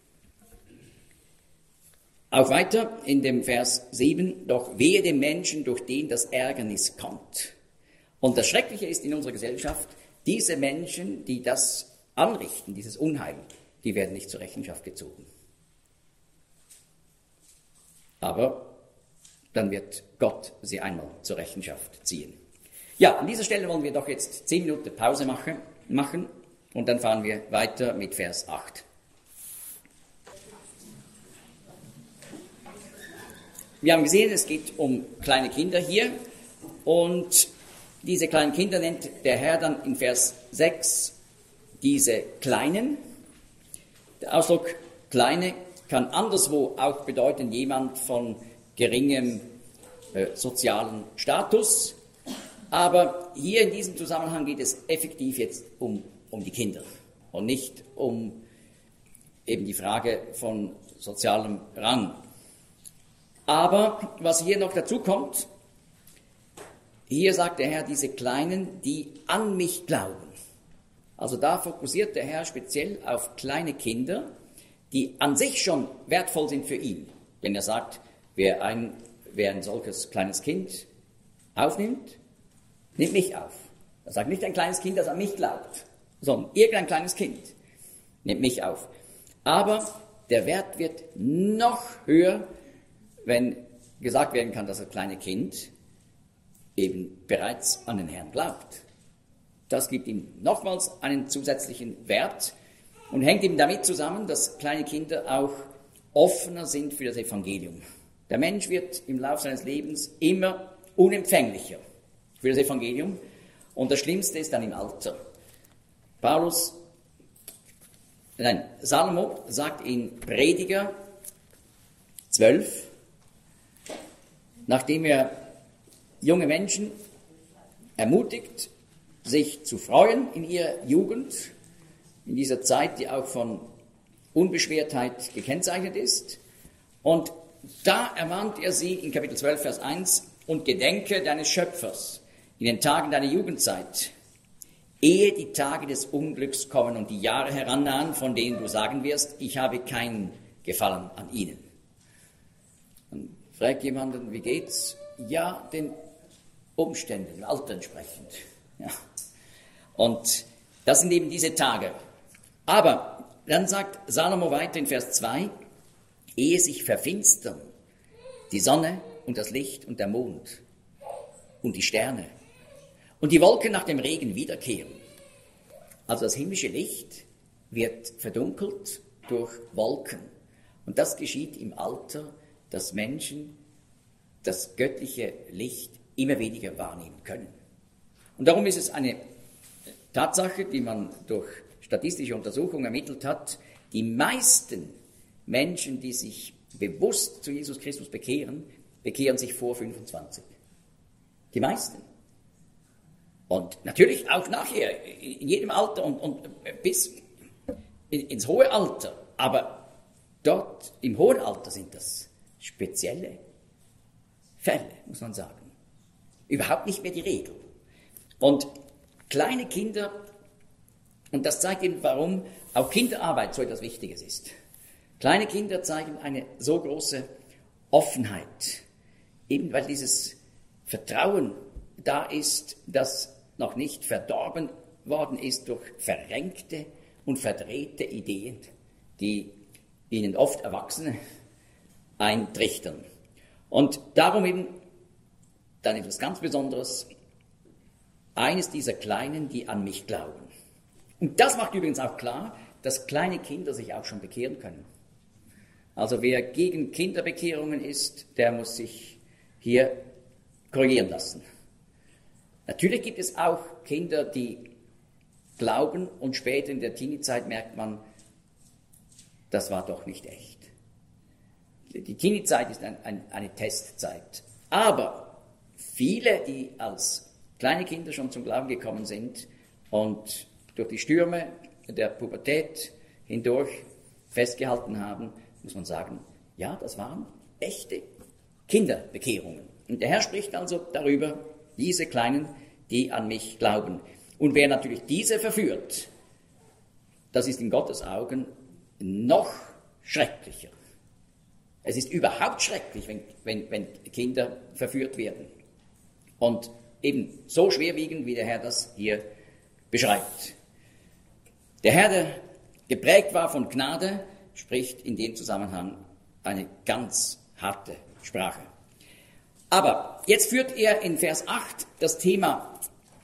auch weiter in dem Vers 7, doch wehe dem Menschen, durch den das Ärgernis kommt. Und das Schreckliche ist in unserer Gesellschaft, diese Menschen, die das anrichten, dieses Unheil, die werden nicht zur Rechenschaft gezogen. Aber dann wird Gott sie einmal zur Rechenschaft ziehen. Ja, an dieser Stelle wollen wir doch jetzt 10 Minuten Pause machen und dann fahren wir weiter mit Vers 8. Wir haben gesehen, es geht um kleine Kinder hier und diese kleinen Kinder nennt der Herr dann in Vers 6 diese Kleinen. Der Ausdruck Kleine kann anderswo auch bedeuten, jemand von geringem sozialen Status. Aber hier in diesem Zusammenhang geht es effektiv jetzt um die Kinder und nicht um eben die Frage von sozialem Rang. Aber was hier noch dazu kommt, hier sagt der Herr, diese Kleinen, die an mich glauben. Also da fokussiert der Herr speziell auf kleine Kinder, die an sich schon wertvoll sind für ihn. Denn er sagt, wer ein solches kleines Kind aufnimmt, nimmt mich auf. Er sagt nicht ein kleines Kind, das an mich glaubt, sondern irgendein kleines Kind nimmt mich auf. Aber der Wert wird noch höher, wenn gesagt werden kann, dass das kleine Kind eben bereits an den Herrn glaubt. Das gibt ihm nochmals einen zusätzlichen Wert und hängt eben damit zusammen, dass kleine Kinder auch offener sind für das Evangelium. Der Mensch wird im Laufe seines Lebens immer unempfänglicher für das Evangelium und das Schlimmste ist dann im Alter. Salomo sagt in Prediger 12, nachdem er junge Menschen ermutigt, sich zu freuen in ihrer Jugend, in dieser Zeit, die auch von Unbeschwertheit gekennzeichnet ist. Und da ermahnt er sie in Kapitel 12, Vers 1, und gedenke deines Schöpfers in den Tagen deiner Jugendzeit, ehe die Tage des Unglücks kommen und die Jahre herannahen, von denen du sagen wirst, ich habe keinen Gefallen an ihnen. Dann fragt jemanden, wie geht's? Ja, den Umständen, dem Alter entsprechend. Ja. Und das sind eben diese Tage. Aber dann sagt Salomo weiter in Vers 2, ehe sich verfinstern die Sonne und das Licht und der Mond und die Sterne und die Wolken nach dem Regen wiederkehren. Also das himmlische Licht wird verdunkelt durch Wolken. Und das geschieht im Alter, dass Menschen das göttliche Licht immer weniger wahrnehmen können. Und darum ist es eine Tatsache, die man durch statistische Untersuchungen ermittelt hat, die meisten Menschen, die sich bewusst zu Jesus Christus bekehren, bekehren sich vor 25. Die meisten. Und natürlich auch nachher, in jedem Alter und bis ins hohe Alter. Aber dort im hohen Alter sind das spezielle Fälle, muss man sagen. Überhaupt nicht mehr die Regel. Und kleine Kinder, und das zeigt Ihnen, warum auch Kinderarbeit so etwas Wichtiges ist. Kleine Kinder zeigen eine so große Offenheit, eben weil dieses Vertrauen da ist, das noch nicht verdorben worden ist durch verrenkte und verdrehte Ideen, die ihnen oft Erwachsene eintrichtern. Und darum eben dann etwas ganz Besonderes, eines dieser Kleinen, die an mich glauben. Und das macht übrigens auch klar, dass kleine Kinder sich auch schon bekehren können. Also wer gegen Kinderbekehrungen ist, der muss sich hier korrigieren lassen. Natürlich gibt es auch Kinder, die glauben und später in der Teenie-Zeit merkt man, das war doch nicht echt. Die Teenie-Zeit ist eine Testzeit. Aber viele, die als kleine Kinder schon zum Glauben gekommen sind und durch die Stürme der Pubertät hindurch festgehalten haben, muss man sagen, ja, das waren echte Kinderbekehrungen. Und der Herr spricht also darüber, diese Kleinen, die an mich glauben. Und wer natürlich diese verführt, das ist in Gottes Augen noch schrecklicher. Es ist überhaupt schrecklich, wenn Kinder verführt werden. Und eben so schwerwiegend, wie der Herr das hier beschreibt. Der Herr, der geprägt war von Gnade, spricht in dem Zusammenhang eine ganz harte Sprache. Aber jetzt führt er in Vers 8 das Thema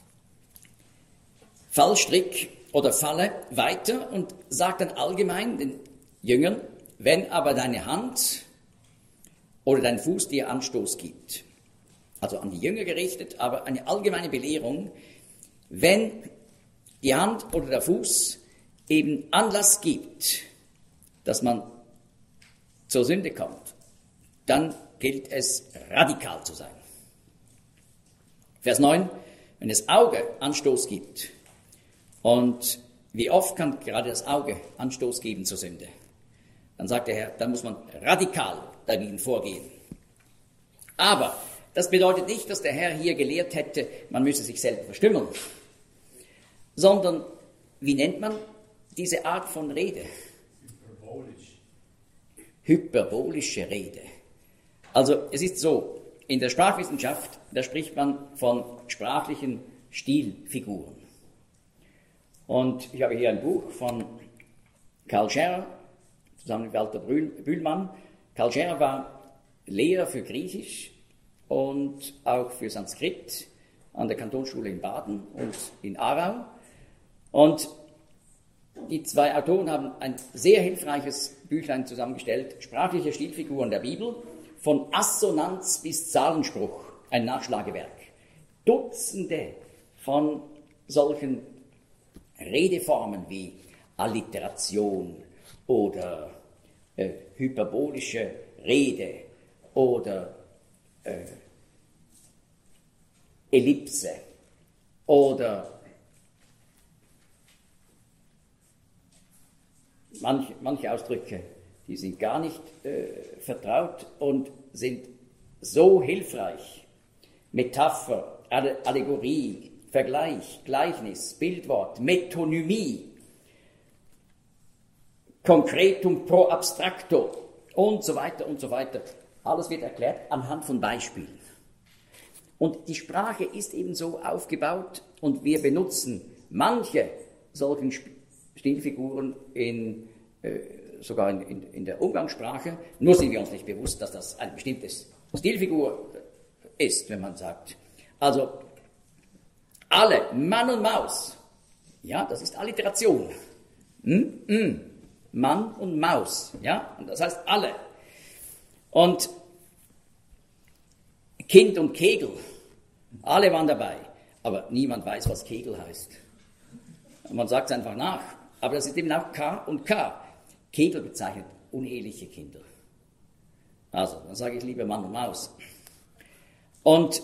Fallstrick oder Falle weiter und sagt dann allgemein den Jüngern, wenn aber deine Hand oder dein Fuß dir Anstoß gibt, also an die Jünger gerichtet, aber eine allgemeine Belehrung, wenn die Hand oder der Fuß eben Anlass gibt, dass man zur Sünde kommt, dann gilt es, radikal zu sein. Vers 9, wenn das Auge Anstoß gibt, und wie oft kann gerade das Auge Anstoß geben zur Sünde, dann sagt der Herr, dann muss man radikal dagegen vorgehen. Aber das bedeutet nicht, dass der Herr hier gelehrt hätte, man müsse sich selber verstümmeln, sondern, wie nennt man diese Art von Rede? Hyperbolische Rede. Also es ist so, in der Sprachwissenschaft, da spricht man von sprachlichen Stilfiguren. Und ich habe hier ein Buch von Karl Scherrer, zusammen mit Walter Bühlmann. Karl Scherrer war Lehrer für Griechisch und auch für Sanskrit an der Kantonsschule in Baden und in Aarau. Und die zwei Autoren haben ein sehr hilfreiches Büchlein zusammengestellt, Sprachliche Stilfiguren der Bibel, von Assonanz bis Zahlenspruch, ein Nachschlagewerk. Dutzende von solchen Redeformen wie Alliteration oder hyperbolische Rede oder Ellipse oder manche Ausdrücke, die sind gar nicht vertraut und sind so hilfreich. Metapher, Allegorie, Vergleich, Gleichnis, Bildwort, Metonymie, Concretum pro abstracto und so weiter und so weiter. Alles wird erklärt anhand von Beispielen. Und die Sprache ist eben so aufgebaut und wir benutzen manche solchen Stilfiguren sogar in der Umgangssprache. Nur sind wir uns nicht bewusst, dass das eine bestimmte Stilfigur ist, wenn man sagt, also alle, Mann und Maus, ja, das ist Alliteration. Mann und Maus, ja, und das heißt alle. Und Kind und Kegel, alle waren dabei, aber niemand weiß, was Kegel heißt. Und man sagt es einfach nach, aber das ist eben auch K und K. Kegel bezeichnet uneheliche Kinder. Also, dann sage ich lieber Mann und Maus. Und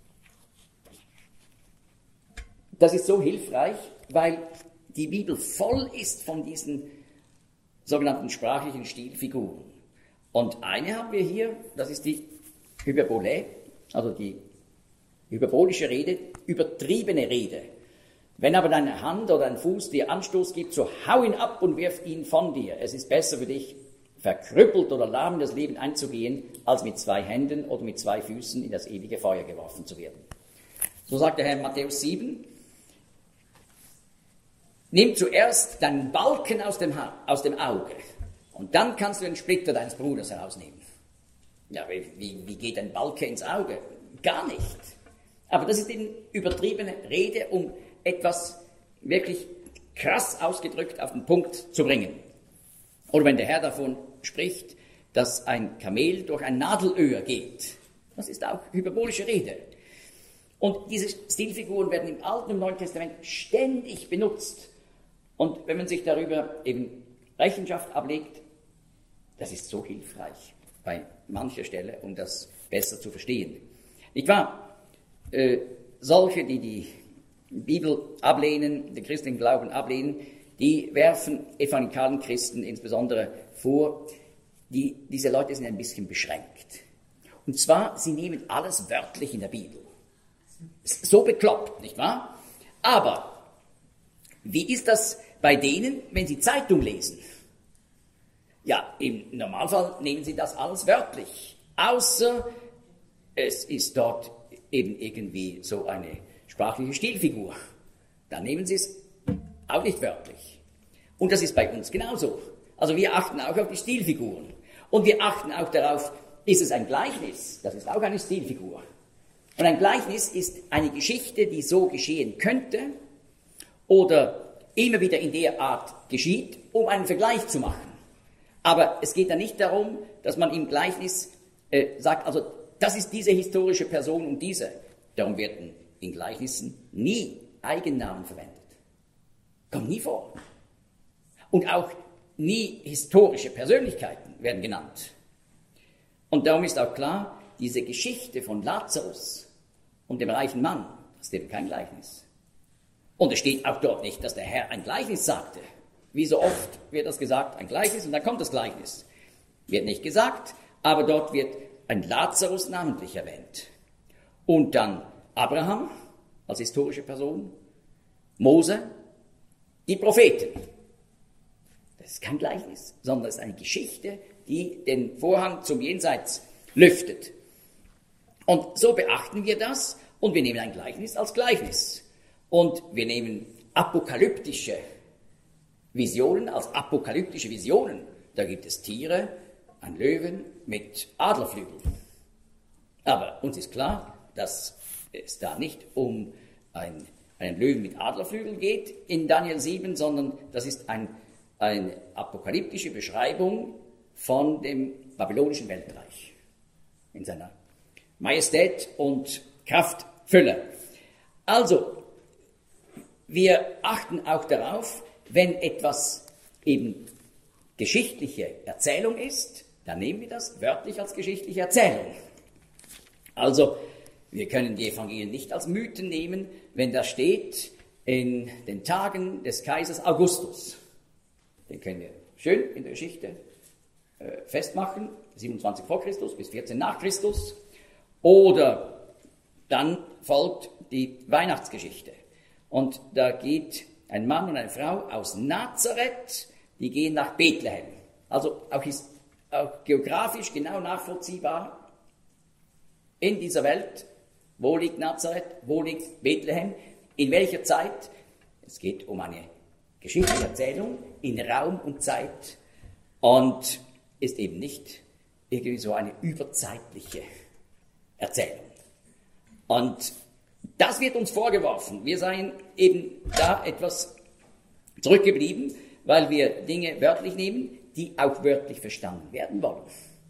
das ist so hilfreich, weil die Bibel voll ist von diesen sogenannten sprachlichen Stilfiguren. Und eine haben wir hier, das ist die Hyperbole, also die hyperbolische Rede, übertriebene Rede. Wenn aber deine Hand oder dein Fuß dir Anstoß gibt, so hau ihn ab und wirf ihn von dir. Es ist besser für dich, verkrüppelt oder lahm in das Leben einzugehen, als mit 2 Händen oder mit 2 Füßen in das ewige Feuer geworfen zu werden. So sagt der Herr in Matthäus 7, nimm zuerst deinen Balken aus dem Auge und dann kannst du den Splitter deines Bruders herausnehmen. Ja, wie geht ein Balken ins Auge? Gar nicht. Aber das ist eben übertriebene Rede, um etwas wirklich krass ausgedrückt auf den Punkt zu bringen. Oder wenn der Herr davon spricht, dass ein Kamel durch ein Nadelöhr geht. Das ist auch hyperbolische Rede. Und diese Stilfiguren werden im Alten und Neuen Testament ständig benutzt. Und wenn man sich darüber eben Rechenschaft ablegt, das ist so hilfreich bei mancher Stelle, um das besser zu verstehen. Nicht wahr? Solche, die die Bibel ablehnen, den christlichen Glauben ablehnen, die werfen evangelikalen Christen insbesondere vor, diese Leute sind ein bisschen beschränkt. Und zwar, sie nehmen alles wörtlich in der Bibel. So bekloppt, nicht wahr? Aber wie ist das bei denen, wenn sie Zeitung lesen? Ja, im Normalfall nehmen sie das alles wörtlich, außer es ist dort eben irgendwie so eine sprachliche Stilfigur. Dann nehmen sie es auch nicht wörtlich. Und das ist bei uns genauso. Also wir achten auch auf die Stilfiguren. Und wir achten auch darauf, ist es ein Gleichnis? Das ist auch eine Stilfigur. Und ein Gleichnis ist eine Geschichte, die so geschehen könnte oder immer wieder in der Art geschieht, um einen Vergleich zu machen. Aber es geht da nicht darum, dass man im Gleichnis sagt, also das ist diese historische Person und diese. Darum werden in Gleichnissen nie Eigennamen verwendet. Kommt nie vor. Und auch nie historische Persönlichkeiten werden genannt. Und darum ist auch klar, diese Geschichte von Lazarus und dem reichen Mann, das ist eben kein Gleichnis. Und es steht auch dort nicht, dass der Herr ein Gleichnis sagte. Wie so oft wird das gesagt, ein Gleichnis, und dann kommt das Gleichnis. Wird nicht gesagt, aber dort wird ein Lazarus namentlich erwähnt. Und dann Abraham als historische Person, Mose, die Propheten. Das ist kein Gleichnis, sondern es ist eine Geschichte, die den Vorhang zum Jenseits lüftet. Und so beachten wir das und wir nehmen ein Gleichnis als Gleichnis. Und wir nehmen apokalyptische Visionen als apokalyptische Visionen. Da gibt es Tiere, ein Löwen mit Adlerflügeln. Aber uns ist klar, dass es da nicht um einen Löwen mit Adlerflügeln geht in Daniel 7, sondern das ist eine apokalyptische Beschreibung von dem babylonischen Weltreich in seiner Majestät und Kraftfülle. Also, wir achten auch darauf, wenn etwas eben geschichtliche Erzählung ist, dann nehmen wir das wörtlich als geschichtliche Erzählung. Also, wir können die Evangelien nicht als Mythen nehmen, wenn da steht, in den Tagen des Kaisers Augustus. Den können wir schön in der Geschichte festmachen, 27 vor Christus bis 14 nach Christus. Oder dann folgt die Weihnachtsgeschichte. Und da geht ein Mann und eine Frau aus Nazareth, die gehen nach Bethlehem. Also auch geografisch genau nachvollziehbar in dieser Welt. Wo liegt Nazareth? Wo liegt Bethlehem? In welcher Zeit? Es geht um eine geschichtliche Erzählung in Raum und Zeit und ist eben nicht irgendwie so eine überzeitliche Erzählung. Und das wird uns vorgeworfen. Wir seien eben da etwas zurückgeblieben, weil wir Dinge wörtlich nehmen, die auch wörtlich verstanden werden wollen.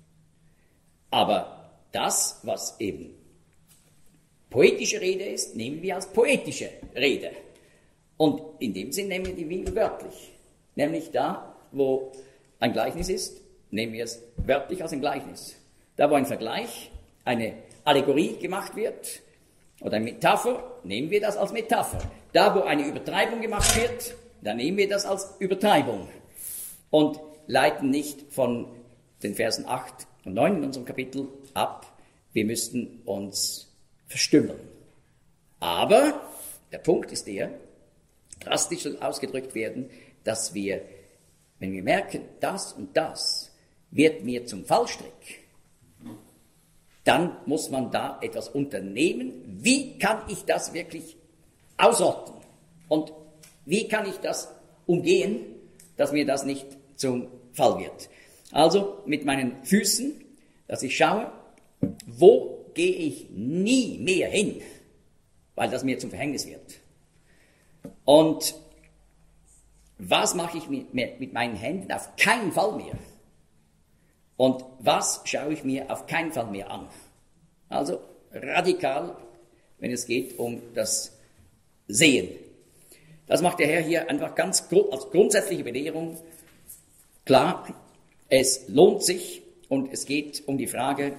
Aber das, was eben poetische Rede ist, nehmen wir als poetische Rede. Und in dem Sinn nehmen wir die Bibel wörtlich. Nämlich da, wo ein Gleichnis ist, nehmen wir es wörtlich als ein Gleichnis. Da, wo ein Vergleich, eine Allegorie gemacht wird, oder eine Metapher, nehmen wir das als Metapher. Da, wo eine Übertreibung gemacht wird, da nehmen wir das als Übertreibung. Und leiten nicht von den Versen 8 und 9 in unserem Kapitel ab. Wir müssten uns verstümmeln. Aber der Punkt ist der, drastisch soll ausgedrückt werden, dass wir, wenn wir merken, das und das wird mir zum Fallstrick, dann muss man da etwas unternehmen. Wie kann ich das wirklich ausrotten? Und wie kann ich das umgehen, dass mir das nicht zum Fall wird? Also mit meinen Füßen, dass ich schaue, wo gehe ich nie mehr hin, weil das mir zum Verhängnis wird. Und was mache ich mit meinen Händen auf keinen Fall mehr? Und was schaue ich mir auf keinen Fall mehr an? Also radikal, wenn es geht um das Sehen. Das macht der Herr hier einfach ganz als grundsätzliche Belehrung klar. Es lohnt sich und es geht um die Frage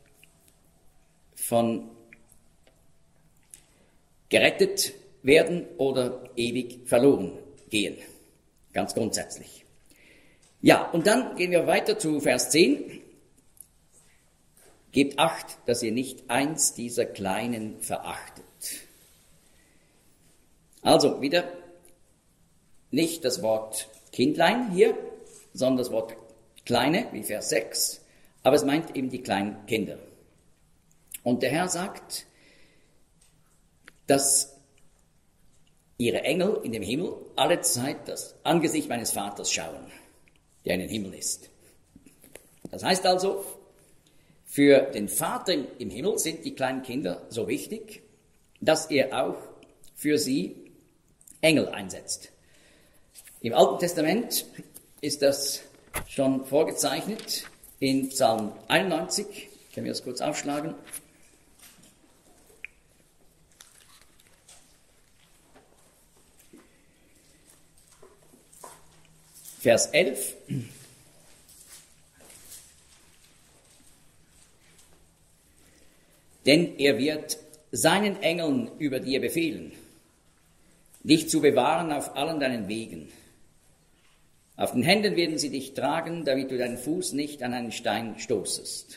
von gerettet werden oder ewig verloren gehen. Ganz grundsätzlich. Ja, und dann gehen wir weiter zu Vers 10. Gebt Acht, dass ihr nicht eins dieser Kleinen verachtet. Also wieder nicht das Wort Kindlein hier, sondern das Wort Kleine, wie Vers 6, aber es meint eben die kleinen Kinder. Und der Herr sagt, dass ihre Engel in dem Himmel alle Zeit das Angesicht meines Vaters schauen, der in den Himmel ist. Das heißt also, für den Vater im Himmel sind die kleinen Kinder so wichtig, dass er auch für sie Engel einsetzt. Im Alten Testament ist das schon vorgezeichnet in Psalm 91. Können wir das kurz aufschlagen? Vers 11. Denn er wird seinen Engeln über dir befehlen, dich zu bewahren auf allen deinen Wegen. Auf den Händen werden sie dich tragen, damit du deinen Fuß nicht an einen Stein stoßest.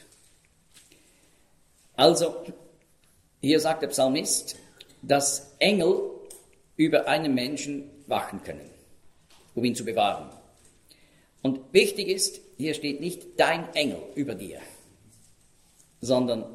Also, hier sagt der Psalmist, dass Engel über einen Menschen wachen können, um ihn zu bewahren. Und wichtig ist, hier steht nicht dein Engel über dir, sondern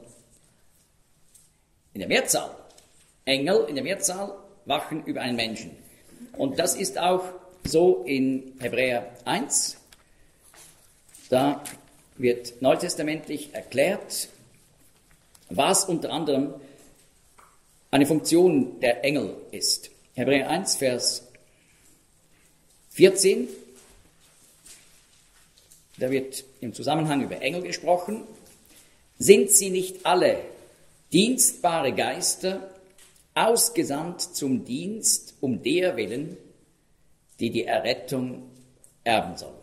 in der Mehrzahl. Engel in der Mehrzahl wachen über einen Menschen. Und das ist auch so in Hebräer 1. Da wird neutestamentlich erklärt, was unter anderem eine Funktion der Engel ist. Hebräer 1, Vers 14. Da wird im Zusammenhang über Engel gesprochen. Sind sie nicht alle dienstbare Geister, ausgesandt zum Dienst um der willen, die die Errettung erben sollen?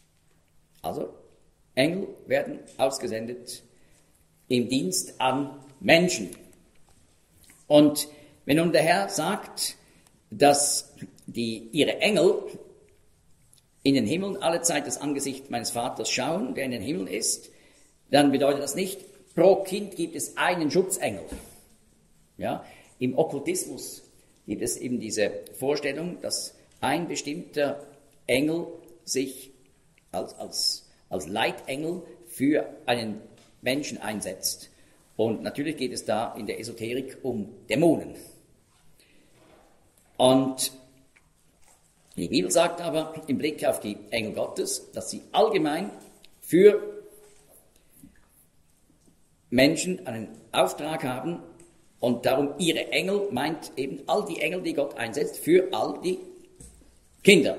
Also, Engel werden ausgesendet im Dienst an Menschen. Und wenn nun der Herr sagt, dass ihre Engel in den Himmeln alle Zeit das Angesicht meines Vaters schauen, der in den Himmeln ist, dann bedeutet das nicht, pro Kind gibt es einen Schutzengel. Ja, im Okkultismus gibt es eben diese Vorstellung, dass ein bestimmter Engel sich als Leitengel für einen Menschen einsetzt. Und natürlich geht es da in der Esoterik um Dämonen. Und die Bibel sagt aber im Blick auf die Engel Gottes, dass sie allgemein für Menschen einen Auftrag haben und darum ihre Engel meint eben all die Engel, die Gott einsetzt, für all die Kinder.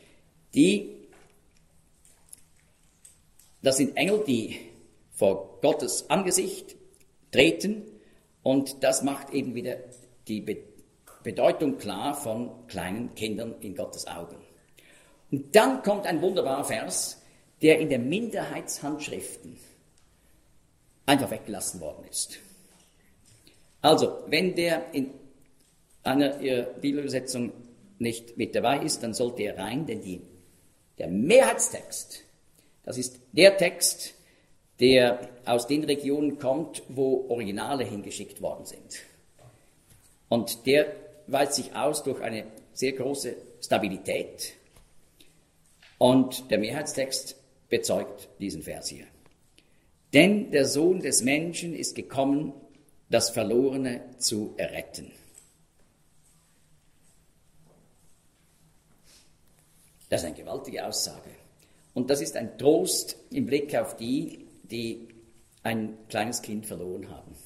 Das sind Engel, die vor Gottes Angesicht treten und das macht eben wieder die Bedeutung klar von kleinen Kindern in Gottes Augen. Und dann kommt ein wunderbarer Vers, der in den Minderheitshandschriften einfach weggelassen worden ist. Also, wenn der in einer Bibelübersetzung nicht mit dabei ist, dann sollte er rein, denn der Mehrheitstext, das ist der Text, der aus den Regionen kommt, wo Originale hingeschickt worden sind. Und der weist sich aus durch eine sehr große Stabilität. Und der Mehrheitstext bezeugt diesen Vers hier. Denn der Sohn des Menschen ist gekommen, das Verlorene zu erretten. Das ist eine gewaltige Aussage. Und das ist ein Trost im Blick auf die ein kleines Kind verloren haben.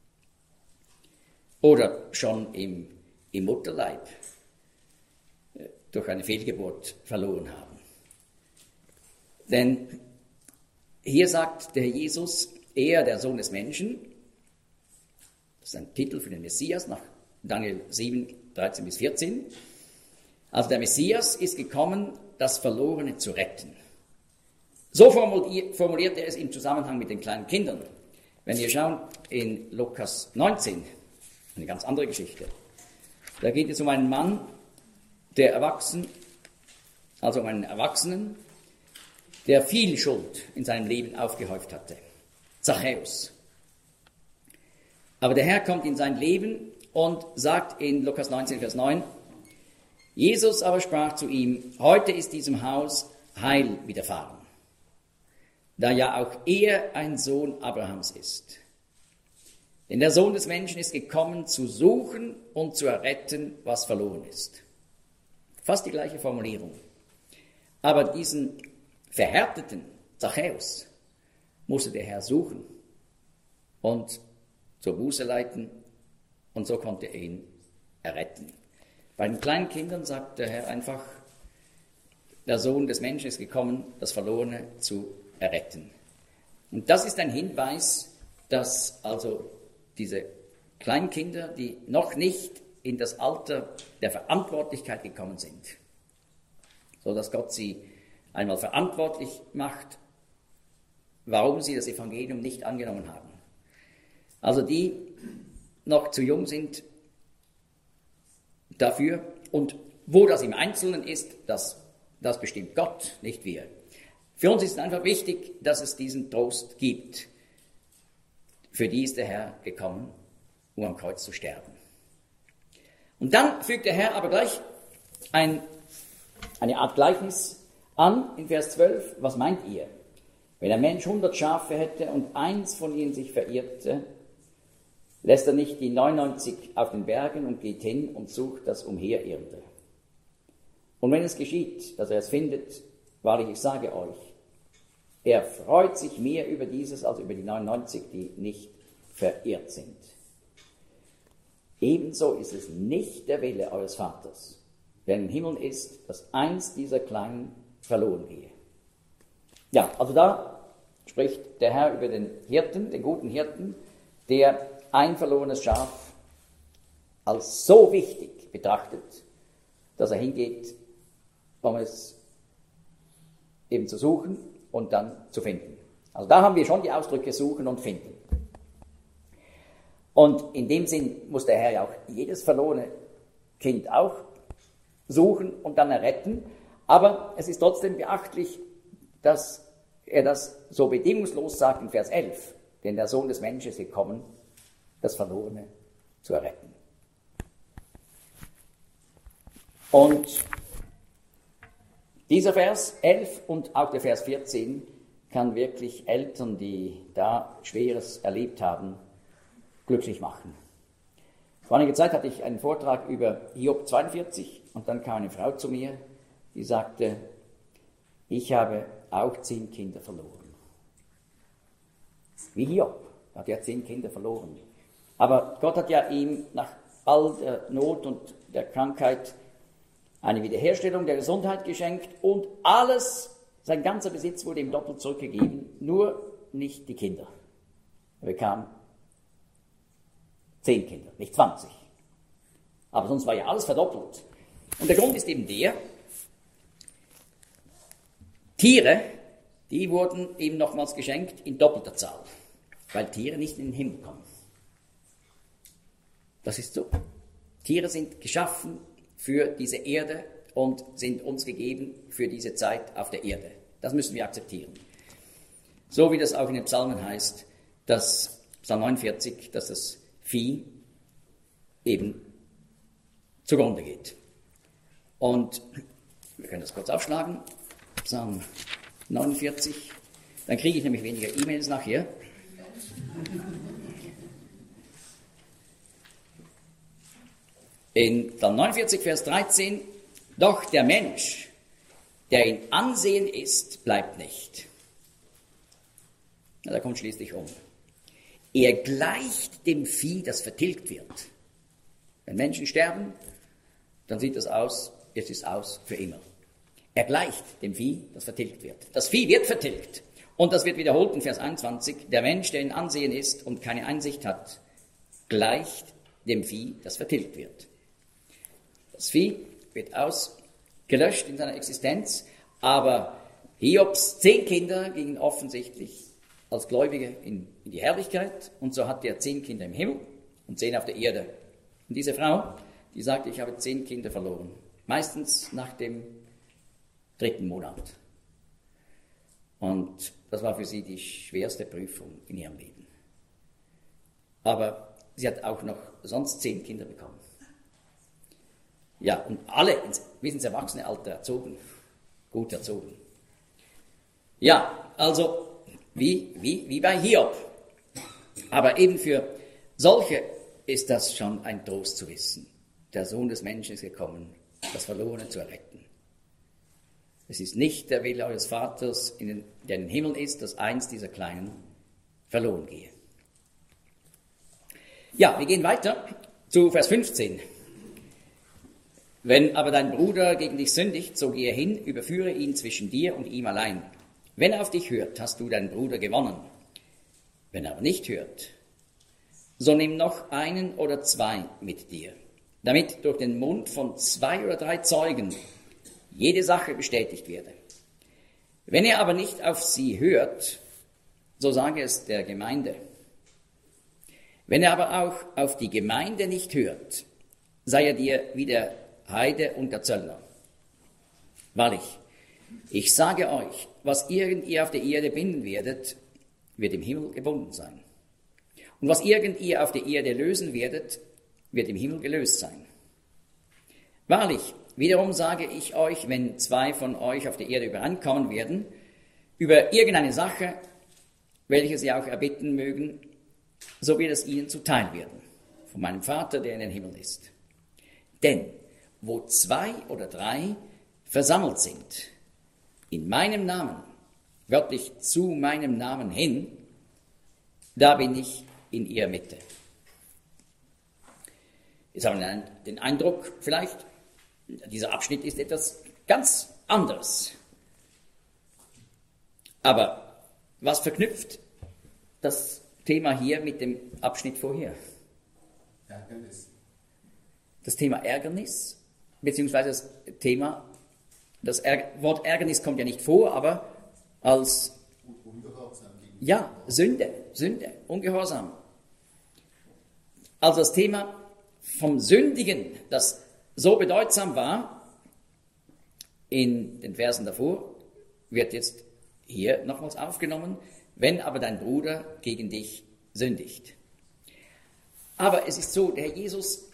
Oder schon im Mutterleib durch eine Fehlgeburt verloren haben. Denn hier sagt der Herr Jesus, er, der Sohn des Menschen, das ist ein Titel für den Messias nach Daniel 7, 13 bis 14. Also der Messias ist gekommen, das Verlorene zu retten. So formuliert er es im Zusammenhang mit den kleinen Kindern. Wenn wir schauen in Lukas 19, eine ganz andere Geschichte. Da geht es um einen Mann, um einen Erwachsenen, der viel Schuld in seinem Leben aufgehäuft hatte. Zachäus. Aber der Herr kommt in sein Leben und sagt in Lukas 19, Vers 9, Jesus aber sprach zu ihm, heute ist diesem Haus Heil widerfahren, da ja auch er ein Sohn Abrahams ist. Denn der Sohn des Menschen ist gekommen, zu suchen und zu erretten, was verloren ist. Fast die gleiche Formulierung. Aber diesen verhärteten Zachäus musste der Herr suchen und zur Buße leiten und so konnte er ihn erretten. Bei den kleinen Kindern sagt der Herr einfach, der Sohn des Menschen ist gekommen, das Verlorene zu erretten. Und das ist ein Hinweis, dass also diese Kleinkinder, die noch nicht in das Alter der Verantwortlichkeit gekommen sind, so dass Gott sie einmal verantwortlich macht, warum sie das Evangelium nicht angenommen haben. Also die noch zu jung sind dafür und wo das im Einzelnen ist, das bestimmt Gott, nicht wir. Für uns ist einfach wichtig, dass es diesen Trost gibt. Für die ist der Herr gekommen, um am Kreuz zu sterben. Und dann fügt der Herr aber gleich eine Art Gleichnis an in Vers 12. Was meint ihr? Wenn ein Mensch 100 Schafe hätte und eins von ihnen sich verirrte, lässt er nicht die 99 auf den Bergen und geht hin und sucht das Umherirrende. Und wenn es geschieht, dass er es findet, wahrlich, ich sage euch, er freut sich mehr über dieses als über die 99, die nicht verirrt sind. Ebenso ist es nicht der Wille eures Vaters, der im Himmel ist, dass eins dieser Kleinen verloren gehe. Ja, also da spricht der Herr über den Hirten, den guten Hirten, der ein verlorenes Schaf als so wichtig betrachtet, dass er hingeht, um es eben zu suchen und dann zu finden. Also da haben wir schon die Ausdrücke suchen und finden. Und in dem Sinn muss der Herr ja auch jedes verlorene Kind auch suchen und dann erretten. Aber es ist trotzdem beachtlich, dass er das so bedingungslos sagt in Vers 11. Denn der Sohn des Menschen ist gekommen, das Verlorene zu erretten. Und dieser Vers 11 und auch der Vers 14 kann wirklich Eltern, die da Schweres erlebt haben, glücklich machen. Vor einiger Zeit hatte ich einen Vortrag über Hiob 42 und dann kam eine Frau zu mir, die sagte, ich habe auch 10 Kinder verloren. Wie Hiob, er hat ja 10 Kinder verloren. Aber Gott hat ja ihm nach all der Not und der Krankheit eine Wiederherstellung der Gesundheit geschenkt und alles, sein ganzer Besitz wurde ihm doppelt zurückgegeben, nur nicht die Kinder. Er bekam 10 Kinder, nicht 20. Aber sonst war ja alles verdoppelt. Und der Grund ist eben der, Tiere, die wurden ihm nochmals geschenkt in doppelter Zahl, weil Tiere nicht in den Himmel kommen. Das ist so. Tiere sind geschaffen für diese Erde und sind uns gegeben für diese Zeit auf der Erde. Das müssen wir akzeptieren. So wie das auch in den Psalmen heißt, dass Psalm 49, dass das Vieh eben zugrunde geht. Und wir können das kurz aufschlagen. Psalm 49. Dann kriege ich nämlich weniger E-Mails nachher. In Psalm 49, Vers 13, doch der Mensch, der in Ansehen ist, bleibt nicht. Da kommt schließlich um. Er gleicht dem Vieh, das vertilgt wird. Wenn Menschen sterben, dann sieht das aus, es ist aus für immer. Er gleicht dem Vieh, das vertilgt wird. Das Vieh wird vertilgt. Und das wird wiederholt in Vers 21. Der Mensch, der in Ansehen ist und keine Einsicht hat, gleicht dem Vieh, das vertilgt wird. Das Vieh wird ausgelöscht in seiner Existenz, aber Hiobs 10 Kinder gingen offensichtlich als Gläubige in die Herrlichkeit und so hat er 10 Kinder im Himmel und 10 auf der Erde. Und diese Frau, die sagte, ich habe 10 Kinder verloren, meistens nach dem 3. Monat. Und das war für sie die schwerste Prüfung in ihrem Leben. Aber sie hat auch noch sonst 10 Kinder bekommen. Ja, und alle bis ins Erwachsenealter erzogen, gut erzogen. Ja, also wie bei Hiob. Aber eben für solche ist das schon ein Trost zu wissen. Der Sohn des Menschen ist gekommen, das Verlorene zu erretten. Es ist nicht der Wille eures Vaters, der in den Himmel ist, dass eins dieser Kleinen verloren gehe. Ja, wir gehen weiter zu Vers 15. Wenn aber dein Bruder gegen dich sündigt, so gehe hin, überführe ihn zwischen dir und ihm allein. Wenn er auf dich hört, hast du deinen Bruder gewonnen. Wenn er aber nicht hört, so nimm noch einen oder 2 mit dir, damit durch den Mund von 2 oder 3 Zeugen jede Sache bestätigt werde. Wenn er aber nicht auf sie hört, so sage es der Gemeinde. Wenn er aber auch auf die Gemeinde nicht hört, sei er dir wie der Heide und der Zöllner. Wahrlich, ich sage euch, was irgend ihr auf der Erde binden werdet, wird im Himmel gebunden sein. Und was irgend ihr auf der Erde lösen werdet, wird im Himmel gelöst sein. Wahrlich, wiederum sage ich euch, wenn 2 von euch auf der Erde übereinkommen werden, über irgendeine Sache, welche sie auch erbitten mögen, so wird es ihnen zuteil werden, von meinem Vater, der in den Himmel ist. Denn wo 2 oder 3 versammelt sind, in meinem Namen, wörtlich zu meinem Namen hin, da bin ich in ihrer Mitte. Jetzt haben wir den Eindruck vielleicht, dieser Abschnitt ist etwas ganz anderes. Aber was verknüpft das Thema hier mit dem Abschnitt vorher? Ärgernis. Das Thema Ärgernis, beziehungsweise das Thema, das Wort Ärgernis kommt ja nicht vor, aber als Ungehorsam gegenüber. ja, Sünde, Ungehorsam. Also das Thema vom Sündigen, das so bedeutsam war in den Versen davor, wird jetzt hier nochmals aufgenommen, wenn aber dein Bruder gegen dich sündigt. Aber es ist so, der Herr Jesus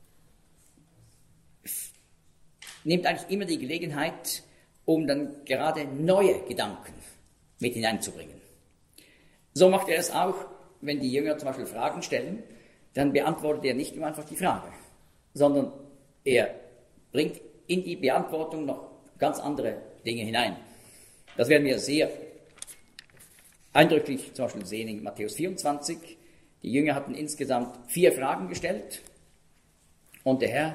nimmt eigentlich immer die Gelegenheit, um dann gerade neue Gedanken mit hineinzubringen. So macht er es auch, wenn die Jünger zum Beispiel Fragen stellen, dann beantwortet er nicht nur einfach die Frage, sondern er bringt in die Beantwortung noch ganz andere Dinge hinein. Das werden wir sehr eindrücklich zum Beispiel sehen in Matthäus 24. Die Jünger hatten insgesamt 4 Fragen gestellt und der Herr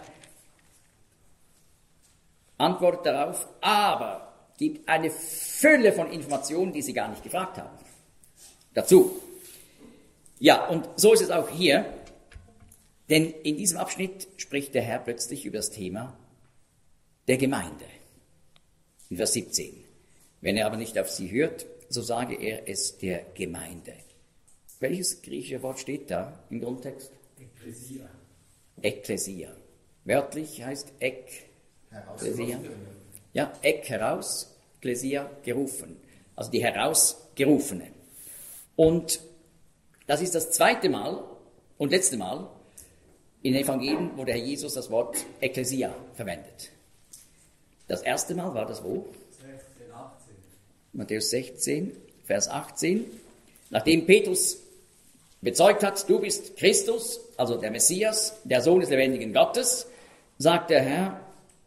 antwortet darauf, aber gibt eine Fülle von Informationen, die sie gar nicht gefragt haben. Dazu. Ja, und so ist es auch hier, denn in diesem Abschnitt spricht der Herr plötzlich über das Thema der Gemeinde. In Vers 17. Wenn er aber nicht auf sie hört, so sage er es der Gemeinde. Welches griechische Wort steht da im Grundtext? Ekklesia. Ekklesia. Wörtlich heißt Ekklesia. Ja, Ek heraus, Ekklesia gerufen. Also die Herausgerufene. Und das ist das zweite Mal und letzte Mal in den Evangelien, wo der Herr Jesus das Wort Ekklesia verwendet. Das erste Mal war das wo? 16, 18. Matthäus 16, Vers 18. Nachdem Petrus bezeugt hat, du bist Christus, also der Messias, der Sohn des lebendigen Gottes, sagt der Herr,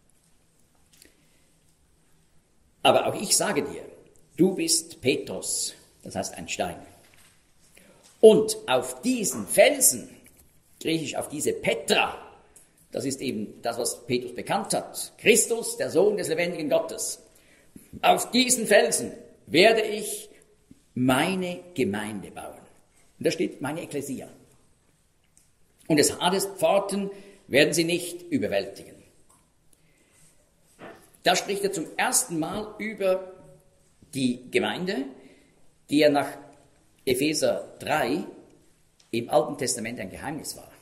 aber auch ich sage dir, du bist Petrus, das heißt ein Stein. Und auf diesen Felsen, griechisch auf diese Petra, das ist eben das, was Petrus bekannt hat, Christus, der Sohn des lebendigen Gottes. Auf diesen Felsen werde ich meine Gemeinde bauen. Und da steht meine Ekklesia. Und des Hades Pforten werden sie nicht überwältigen. Da spricht er zum ersten Mal über die Gemeinde, die ja nach Epheser 3 im Alten Testament ein Geheimnis war.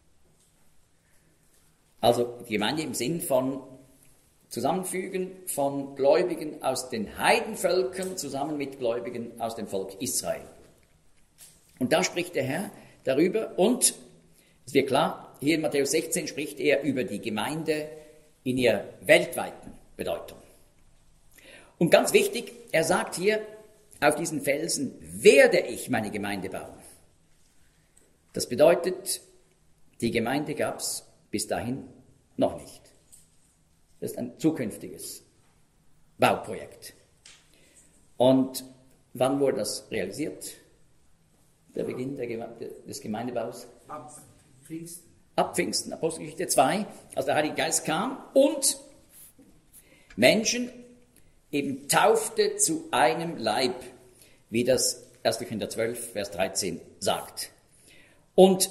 Also die Gemeinde im Sinn von Zusammenfügen von Gläubigen aus den Heidenvölkern zusammen mit Gläubigen aus dem Volk Israel. Und da spricht der Herr darüber und es wird klar, hier in Matthäus 16 spricht er über die Gemeinde in ihrer weltweiten Bedeutung. Und ganz wichtig, er sagt hier, auf diesen Felsen werde ich meine Gemeinde bauen. Das bedeutet, die Gemeinde gab es bis dahin noch nicht. Das ist ein zukünftiges Bauprojekt. Und wann wurde das realisiert? Der Beginn des Gemeindebaus? Ab Pfingsten. Ab Pfingsten, Apostelgeschichte 2, als der Heilige Geist kam und Menschen eben taufte zu einem Leib, wie das 1. Korinther 12, Vers 13 sagt. Und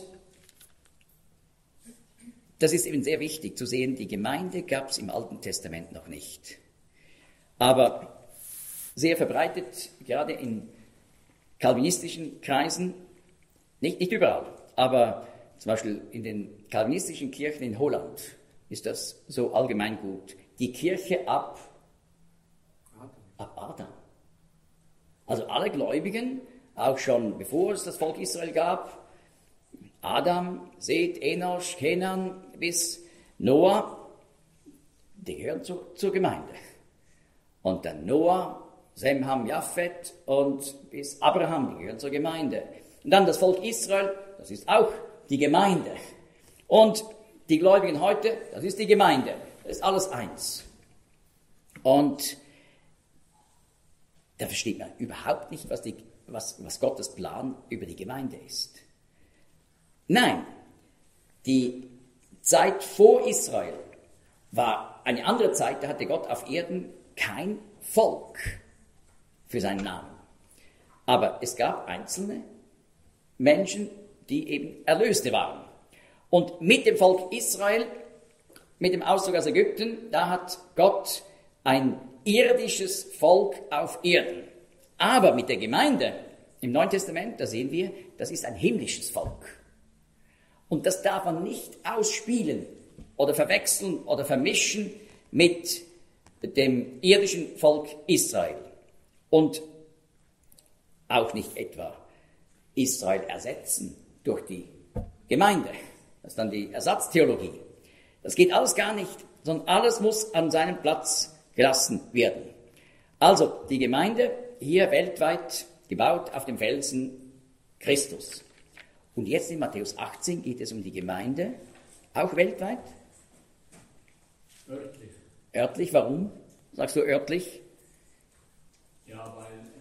das ist eben sehr wichtig zu sehen, die Gemeinde gab es im Alten Testament noch nicht. Aber sehr verbreitet, gerade in kalvinistischen Kreisen, nicht überall, aber zum Beispiel in den kalvinistischen Kirchen in Holland ist das so allgemein gut. Die Kirche ab Adam. Also alle Gläubigen, auch schon bevor es das Volk Israel gab, Adam, Seth, Enosch, Kenan bis Noah, die gehören zur Gemeinde. Und dann Noah, Sem, Ham, Japhet und bis Abraham, die gehören zur Gemeinde. Und dann das Volk Israel, das ist auch die Gemeinde. Und die Gläubigen heute, das ist die Gemeinde. Das ist alles eins. Und da versteht man überhaupt nicht, was Gottes Plan über die Gemeinde ist. Nein, die Zeit vor Israel war eine andere Zeit, da hatte Gott auf Erden kein Volk für seinen Namen. Aber es gab einzelne Menschen, die eben Erlöste waren. Und mit dem Volk Israel, mit dem Auszug aus Ägypten, da hat Gott ein irdisches Volk auf Erden. Aber mit der Gemeinde im Neuen Testament, da sehen wir, das ist ein himmlisches Volk. Und das darf man nicht ausspielen oder verwechseln oder vermischen mit dem irdischen Volk Israel. Und auch nicht etwa Israel ersetzen durch die Gemeinde. Das ist dann die Ersatztheologie. Das geht alles gar nicht, sondern alles muss an seinem Platz gelassen werden. Also die Gemeinde hier weltweit gebaut auf dem Felsen Christus. Und jetzt in Matthäus 18 geht es um die Gemeinde, auch weltweit. Örtlich. Örtlich, warum? Sagst du örtlich? Ja,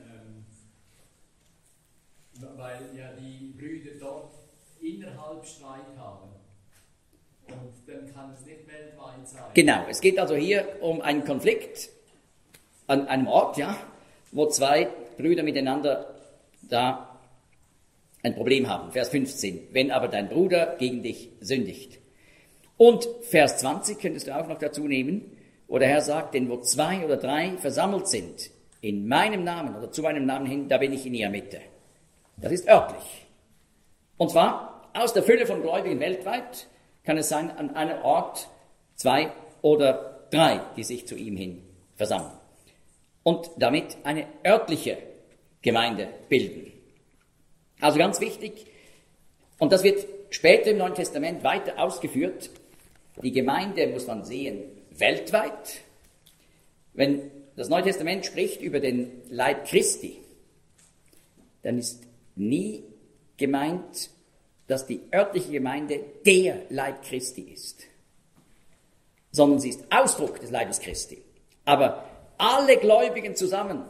weil ja die Brüder dort innerhalb Streit haben. Und dann kann es nicht weltweit sein. Genau, es geht also hier um einen Konflikt an einem Ort, ja, wo zwei Brüder miteinander da ein Problem haben. Vers 15. Wenn aber dein Bruder gegen dich sündigt. Und Vers 20 könntest du auch noch dazu nehmen, wo der Herr sagt, denn wo 2 oder 3 versammelt sind, in meinem Namen oder zu meinem Namen hin, da bin ich in ihrer Mitte. Das ist örtlich. Und zwar aus der Fülle von Gläubigen weltweit kann es sein, an einem Ort 2 oder 3, die sich zu ihm hin versammeln. Und damit eine örtliche Gemeinde bilden. Also ganz wichtig, und das wird später im Neuen Testament weiter ausgeführt, die Gemeinde muss man sehen weltweit. Wenn das Neue Testament spricht über den Leib Christi, dann ist nie gemeint, dass die örtliche Gemeinde der Leib Christi ist, sondern sie ist Ausdruck des Leibes Christi. Aber alle Gläubigen zusammen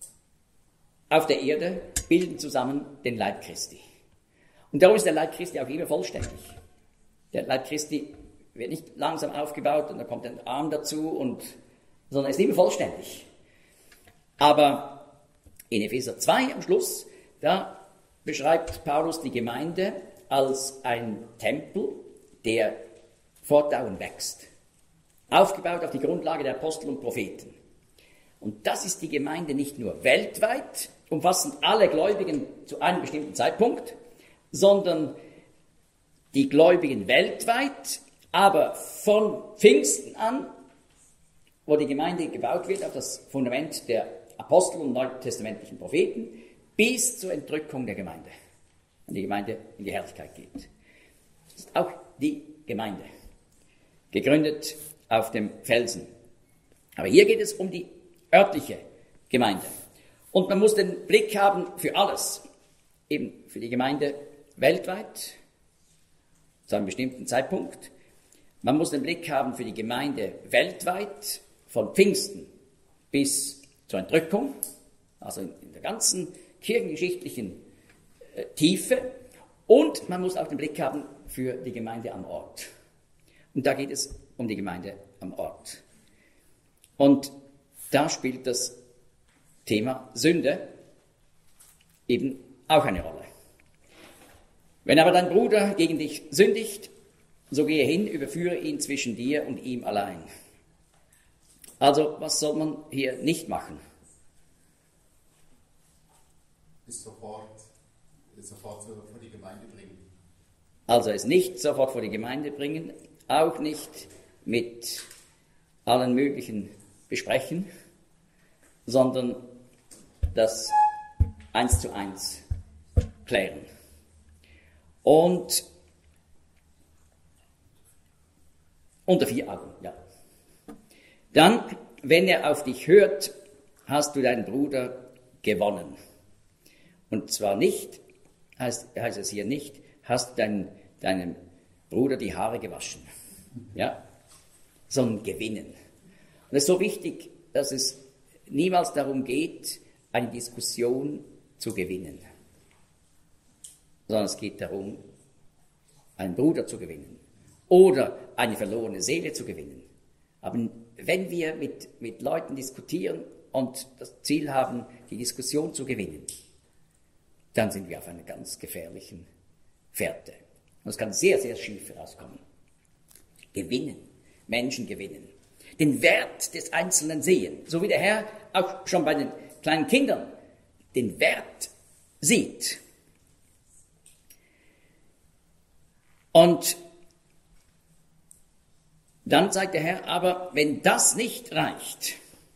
auf der Erde bilden zusammen den Leib Christi. Und darum ist der Leib Christi auch immer vollständig. Der Leib Christi wird nicht langsam aufgebaut und dann kommt ein Arm dazu, sondern er ist immer vollständig. Aber in Epheser 2 am Schluss, da beschreibt Paulus die Gemeinde als ein Tempel, der fortdauernd wächst. Aufgebaut auf die Grundlage der Apostel und Propheten. Und das ist die Gemeinde nicht nur weltweit, umfassend alle Gläubigen zu einem bestimmten Zeitpunkt, sondern die Gläubigen weltweit, aber von Pfingsten an, wo die Gemeinde gebaut wird auf das Fundament der Apostel und neutestamentlichen Propheten, bis zur Entrückung der Gemeinde, wenn die Gemeinde in die Herrlichkeit geht. Das ist auch die Gemeinde, gegründet auf dem Felsen. Aber hier geht es um die örtliche Gemeinde. Und man muss den Blick haben für alles, eben für die Gemeinde weltweit, zu einem bestimmten Zeitpunkt. Man muss den Blick haben für die Gemeinde weltweit, von Pfingsten bis zur Entrückung, also in der ganzen kirchengeschichtlichen Tiefe. Und man muss auch den Blick haben für die Gemeinde am Ort. Und da geht es um die Gemeinde am Ort. Und da spielt das Thema Sünde eben auch eine Rolle. Wenn aber dein Bruder gegen dich sündigt, so gehe hin, überführe ihn zwischen dir und ihm allein. Also, was soll man hier nicht machen? Es sofort vor die Gemeinde bringen. Also es nicht sofort vor die Gemeinde bringen, auch nicht mit allen möglichen besprechen, sondern das 1:1 klären. Und unter 4 Augen, ja. Dann, wenn er auf dich hört, hast du deinen Bruder gewonnen. Und zwar nicht, heißt es hier nicht, hast deinem Bruder die Haare gewaschen, ja, sondern gewinnen. Und es ist so wichtig, dass es niemals darum geht, eine Diskussion zu gewinnen, sondern es geht darum, einen Bruder zu gewinnen oder eine verlorene Seele zu gewinnen. Aber wenn wir mit Leuten diskutieren und das Ziel haben, die Diskussion zu gewinnen, dann sind wir auf einer ganz gefährlichen Fährte. Und es kann sehr, sehr schief herauskommen. Gewinnen, Menschen gewinnen. Den Wert des Einzelnen sehen, so wie der Herr auch schon bei den kleinen Kindern den Wert sieht. Und dann sagt der Herr, aber wenn das nicht reicht,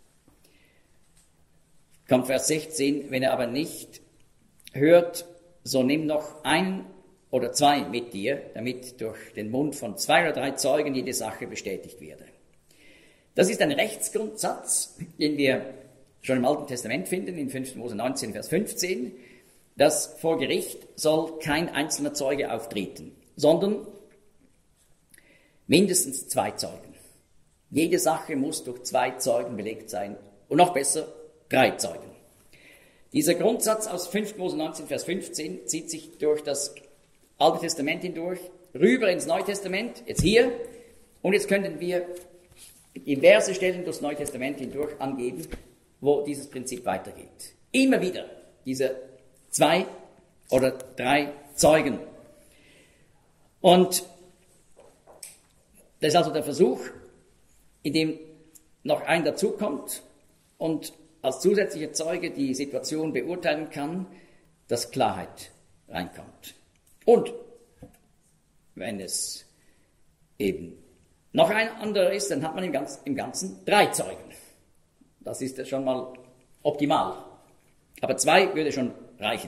kommt Vers 16, wenn er aber nicht hört, so nimm noch einen oder zwei mit dir, damit durch den Mund von 2 oder 3 Zeugen jede Sache bestätigt werde. Das ist ein Rechtsgrundsatz, den wir schon im Alten Testament finden, in 5. Mose 19, Vers 15, dass vor Gericht soll kein einzelner Zeuge auftreten, sondern mindestens 2 Zeugen. Jede Sache muss durch 2 Zeugen belegt sein und noch besser 3 Zeugen. Dieser Grundsatz aus 5. Mose 19, Vers 15 zieht sich durch das Alte Testament hindurch, rüber ins Neue Testament, jetzt hier, und jetzt können wir diverse Stellen durchs Neue Testament hindurch angeben, wo dieses Prinzip weitergeht. Immer wieder diese 2 oder 3 Zeugen. Und das ist also der Versuch, in dem noch ein dazukommt und als zusätzlicher Zeuge die Situation beurteilen kann, dass Klarheit reinkommt. Und wenn es eben noch ein anderer ist, dann hat man im Ganzen 3 Zeugen. Das ist ja schon mal optimal. Aber 2 würde schon reichen.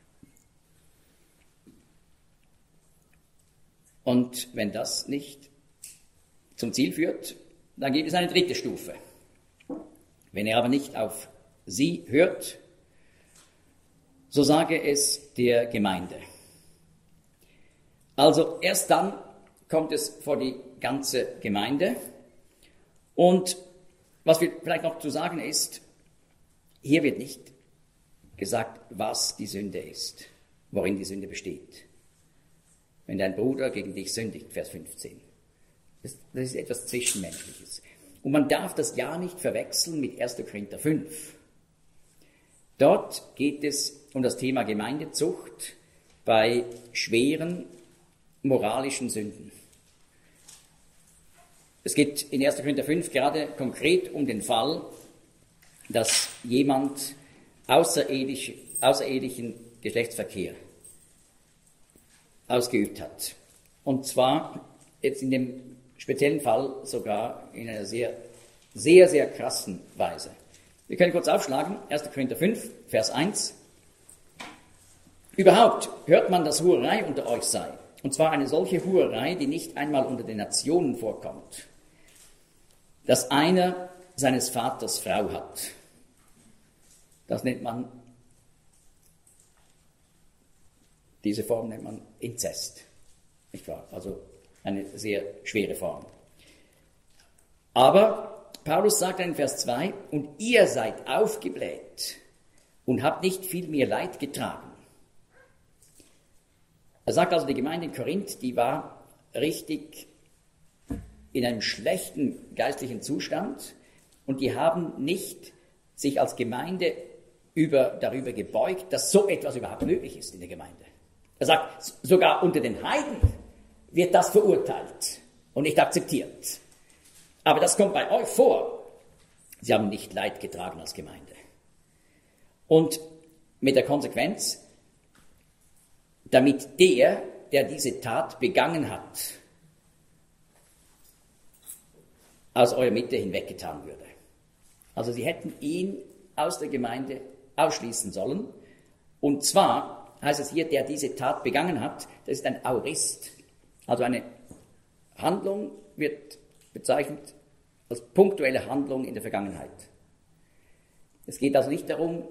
Und wenn das nicht zum Ziel führt, dann gibt es eine 3. Stufe. Wenn er aber nicht auf sie hört, so sage es der Gemeinde. Also erst dann kommt es vor die ganze Gemeinde. Und was wir vielleicht noch zu sagen ist, hier wird nicht gesagt, was die Sünde ist, worin die Sünde besteht. Wenn dein Bruder gegen dich sündigt, Vers 15. Das ist etwas Zwischenmenschliches. Und man darf das ja nicht verwechseln mit 1. Korinther 5. Dort geht es um das Thema Gemeindezucht bei schweren moralischen Sünden. Es geht in 1. Korinther 5 gerade konkret um den Fall, dass jemand außerehelichen Geschlechtsverkehr ausgeübt hat. Und zwar jetzt in dem speziellen Fall sogar in einer sehr, sehr, sehr krassen Weise. Wir können kurz aufschlagen, 1. Korinther 5, Vers 1. Überhaupt hört man, dass Hurerei unter euch sei. Und zwar eine solche Hurerei, die nicht einmal unter den Nationen vorkommt. Dass einer seines Vaters Frau hat. Das nennt man, diese Form nennt man Inzest. Nicht wahr? Also eine sehr schwere Form. Aber Paulus sagt in Vers 2, und ihr seid aufgebläht und habt nicht viel mehr Leid getragen. Er sagt also, die Gemeinde in Korinth, die war richtig in einem schlechten geistlichen Zustand und die haben nicht sich als Gemeinde darüber gebeugt, dass so etwas überhaupt möglich ist in der Gemeinde. Er sagt, sogar unter den Heiden wird das verurteilt und nicht akzeptiert. Aber das kommt bei euch vor. Sie haben nicht Leid getragen als Gemeinde. Und mit der Konsequenz, damit der diese Tat begangen hat, aus eurer Mitte hinweggetan würde. Also sie hätten ihn aus der Gemeinde ausschließen sollen. Und zwar heißt es hier, der diese Tat begangen hat, das ist ein Aorist. Also eine Handlung wird bezeichnet als punktuelle Handlung in der Vergangenheit. Es geht also nicht darum,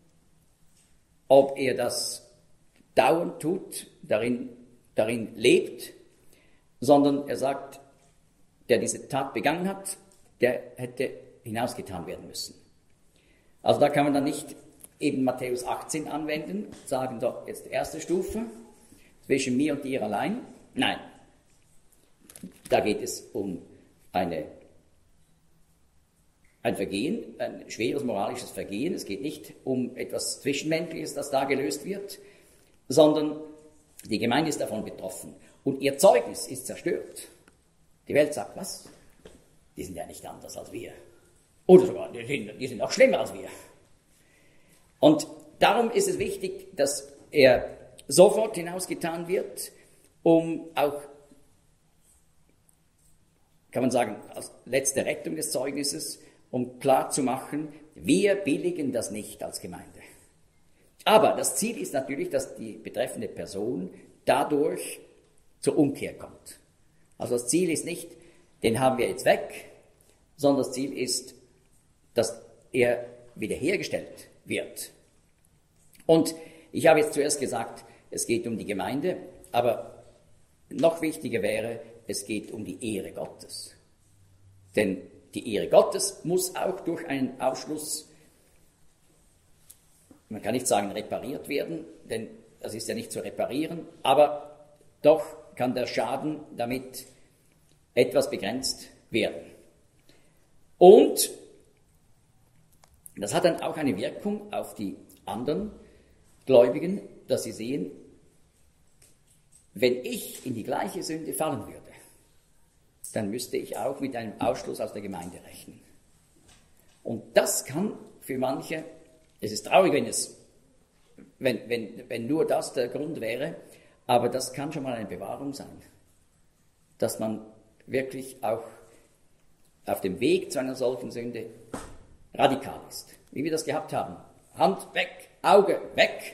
ob er das dauernd tut, darin lebt, sondern er sagt, der diese Tat begangen hat, der hätte hinausgetan werden müssen. Also da kann man dann nicht eben Matthäus 18 anwenden, sagen doch jetzt erste Stufe, zwischen mir und dir allein. Nein, da geht es um ein Vergehen, ein schweres moralisches Vergehen. Es geht nicht um etwas Zwischenmenschliches, das da gelöst wird, sondern die Gemeinde ist davon betroffen und ihr Zeugnis ist zerstört. Die Welt sagt, was? Die sind ja nicht anders als wir. Oder sogar, die sind auch schlimmer als wir. Und darum ist es wichtig, dass er sofort hinausgetan wird um auch, kann man sagen, als letzte Rettung des Zeugnisses, um klarzumachen, wir billigen das nicht als Gemeinde. Aber das Ziel ist natürlich, dass die betreffende Person dadurch zur Umkehr kommt. Also das Ziel ist nicht, den haben wir jetzt weg, sondern das Ziel ist, dass er wiederhergestellt wird. Und ich habe jetzt zuerst gesagt, es geht um die Gemeinde, aber noch wichtiger wäre, es geht um die Ehre Gottes. Denn die Ehre Gottes muss auch durch einen Ausschluss, man kann nicht sagen repariert werden, denn das ist ja nicht zu reparieren, aber doch kann der Schaden damit etwas begrenzt werden. Und das hat dann auch eine Wirkung auf die anderen Gläubigen, dass sie sehen, wenn ich in die gleiche Sünde fallen würde, dann müsste ich auch mit einem Ausschluss aus der Gemeinde rechnen. Und das kann für manche, es ist traurig, wenn nur das der Grund wäre, aber das kann schon mal eine Bewahrung sein, dass man wirklich auch auf dem Weg zu einer solchen Sünde radikal ist, wie wir das gehabt haben. Hand weg, Auge weg.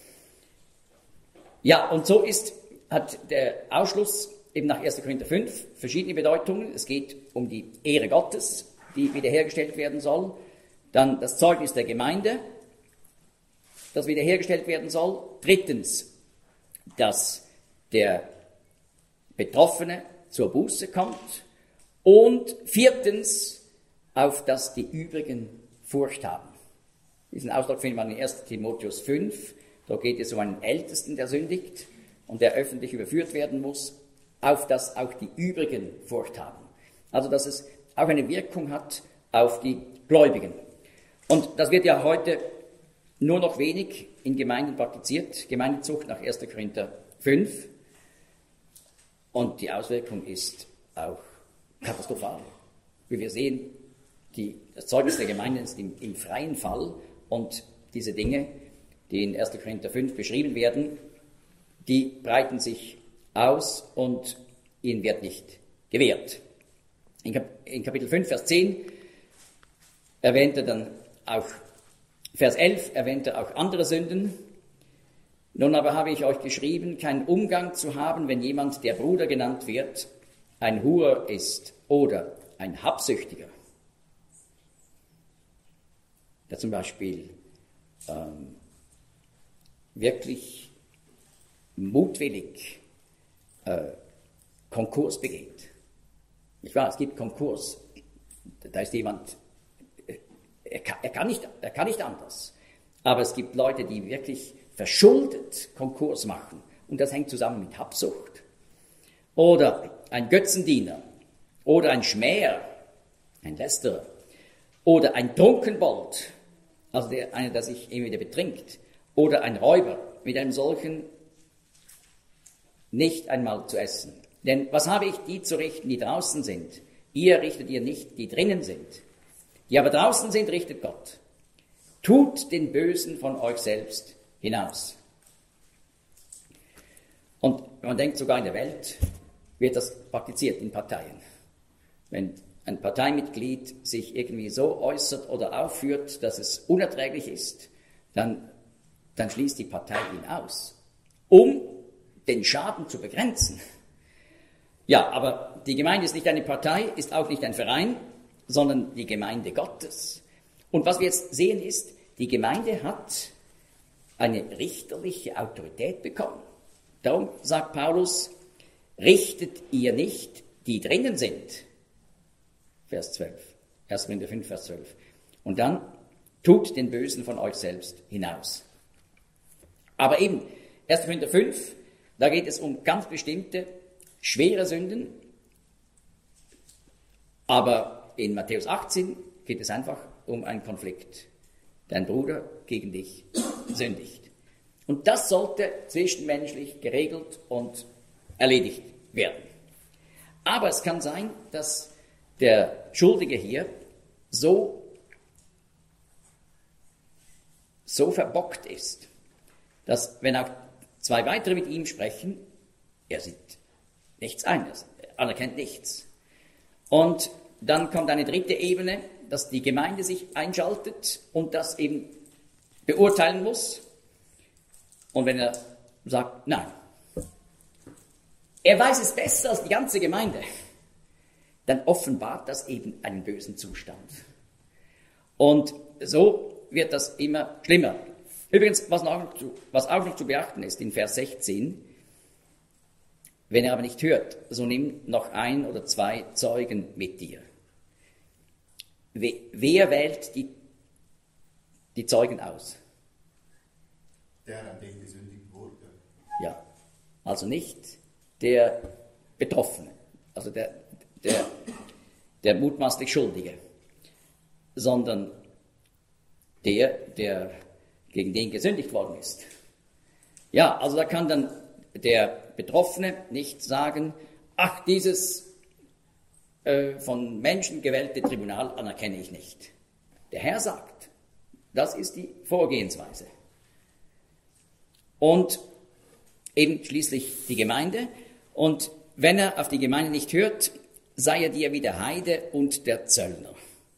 Ja, und so hat der Ausschluss eben nach 1. Korinther 5 verschiedene Bedeutungen. Es geht um die Ehre Gottes, die wiederhergestellt werden soll. Dann das Zeugnis der Gemeinde, das wiederhergestellt werden soll. Drittens, dass der Betroffene zur Buße kommt. Und viertens, auf dass die übrigen Furcht haben. Diesen Ausdruck findet man in 1. Timotheus 5. Da geht es um einen Ältesten, der sündigt und der öffentlich überführt werden muss, auf dass auch die übrigen Furcht haben. Also, dass es auch eine Wirkung hat auf die Gläubigen. Und das wird ja heute nur noch wenig in Gemeinden praktiziert, Gemeindezucht nach 1. Korinther 5. Und die Auswirkung ist auch katastrophal. Wie wir sehen, das Zeugnis der Gemeinde ist im freien Fall und diese Dinge, die in 1. Korinther 5 beschrieben werden, die breiten sich aus und ihnen wird nicht gewährt. In Kapitel 5, Vers 10 erwähnt er dann auch, Vers 11 erwähnt er auch andere Sünden. Nun aber habe ich euch geschrieben, keinen Umgang zu haben, wenn jemand, der Bruder genannt wird, ein Hurer ist oder ein Habsüchtiger, der zum Beispiel wirklich mutwillig Konkurs begeht. Nicht wahr? Es gibt Konkurs. Da ist jemand, er kann nicht anders. Aber es gibt Leute, die wirklich verschuldet Konkurs machen. Und das hängt zusammen mit Habsucht. Oder ein Götzendiener. Oder ein Schmäher, ein Lästerer. Oder ein Trunkenbold, also einer, der sich immer wieder betrinkt. Oder ein Räuber, mit einem solchen nicht einmal zu essen. Denn was habe ich die zu richten, die draußen sind? Ihr richtet ihr nicht, die drinnen sind. Die aber draußen sind, richtet Gott. Tut den Bösen von euch selbst hinaus. Und man denkt, sogar in der Welt wird das praktiziert in Parteien. Wenn ein Parteimitglied sich irgendwie so äußert oder aufführt, dass es unerträglich ist, dann schließt die Partei ihn aus, um den Schaden zu begrenzen. Ja, aber die Gemeinde ist nicht eine Partei, ist auch nicht ein Verein, sondern die Gemeinde Gottes. Und was wir jetzt sehen ist, die Gemeinde hat eine richterliche Autorität bekommen. Darum sagt Paulus, richtet ihr nicht, die drinnen sind. Vers 12. 1. Korinther 5, Vers 12. Und dann tut den Bösen von euch selbst hinaus. Aber eben, 1. Korinther 5, da geht es um ganz bestimmte schwere Sünden. Aber in Matthäus 18 geht es einfach um einen Konflikt. Dein Bruder gegen dich sündigt. Und das sollte zwischenmenschlich geregelt und erledigt werden. Aber es kann sein, dass der Schuldige hier so verbockt ist, dass wenn auch zwei weitere mit ihm sprechen, Er sieht nichts ein, er anerkennt nichts. Und dann kommt eine dritte Ebene, dass die Gemeinde sich einschaltet und das eben beurteilen muss. Und wenn er sagt, nein, er weiß es besser als die ganze Gemeinde, dann offenbart das eben einen bösen Zustand. Und so wird das immer schlimmer. Übrigens, was auch noch zu beachten ist, in Vers 16, wenn er aber nicht hört, so nimm noch 1 oder 2 Zeugen mit dir. Wer wählt die Zeugen aus? Der, an den gesündigt wurde. Ja, also nicht der Betroffene, also der mutmaßlich Schuldige, sondern der gegen den gesündigt worden ist. Ja, also da kann dann der Betroffene nicht sagen, ach, dieses von Menschen gewählte Tribunal anerkenne ich nicht. Der Herr sagt, das ist die Vorgehensweise. Und eben schließlich die Gemeinde. Und wenn er auf die Gemeinde nicht hört, sei er dir wie der Heide und der Zöllner.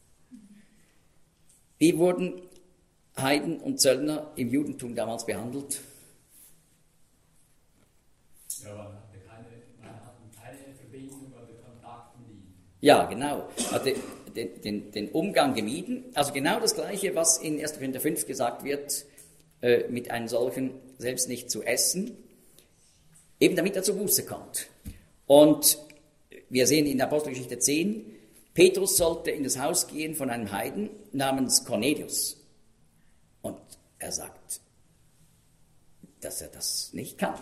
Wie wurden Heiden und Zöllner im Judentum damals behandelt? Ja, man hatten keine Verbindung oder Kontakt mit ihm. Ja, genau. Hatte den Umgang gemieden. Also genau das Gleiche, was in 1. Korinther 5 gesagt wird, mit einem solchen selbst nicht zu essen, eben damit er zur Buße kommt. Und wir sehen in der Apostelgeschichte 10, Petrus sollte in das Haus gehen von einem Heiden namens Cornelius. Und er sagt, dass er das nicht kann.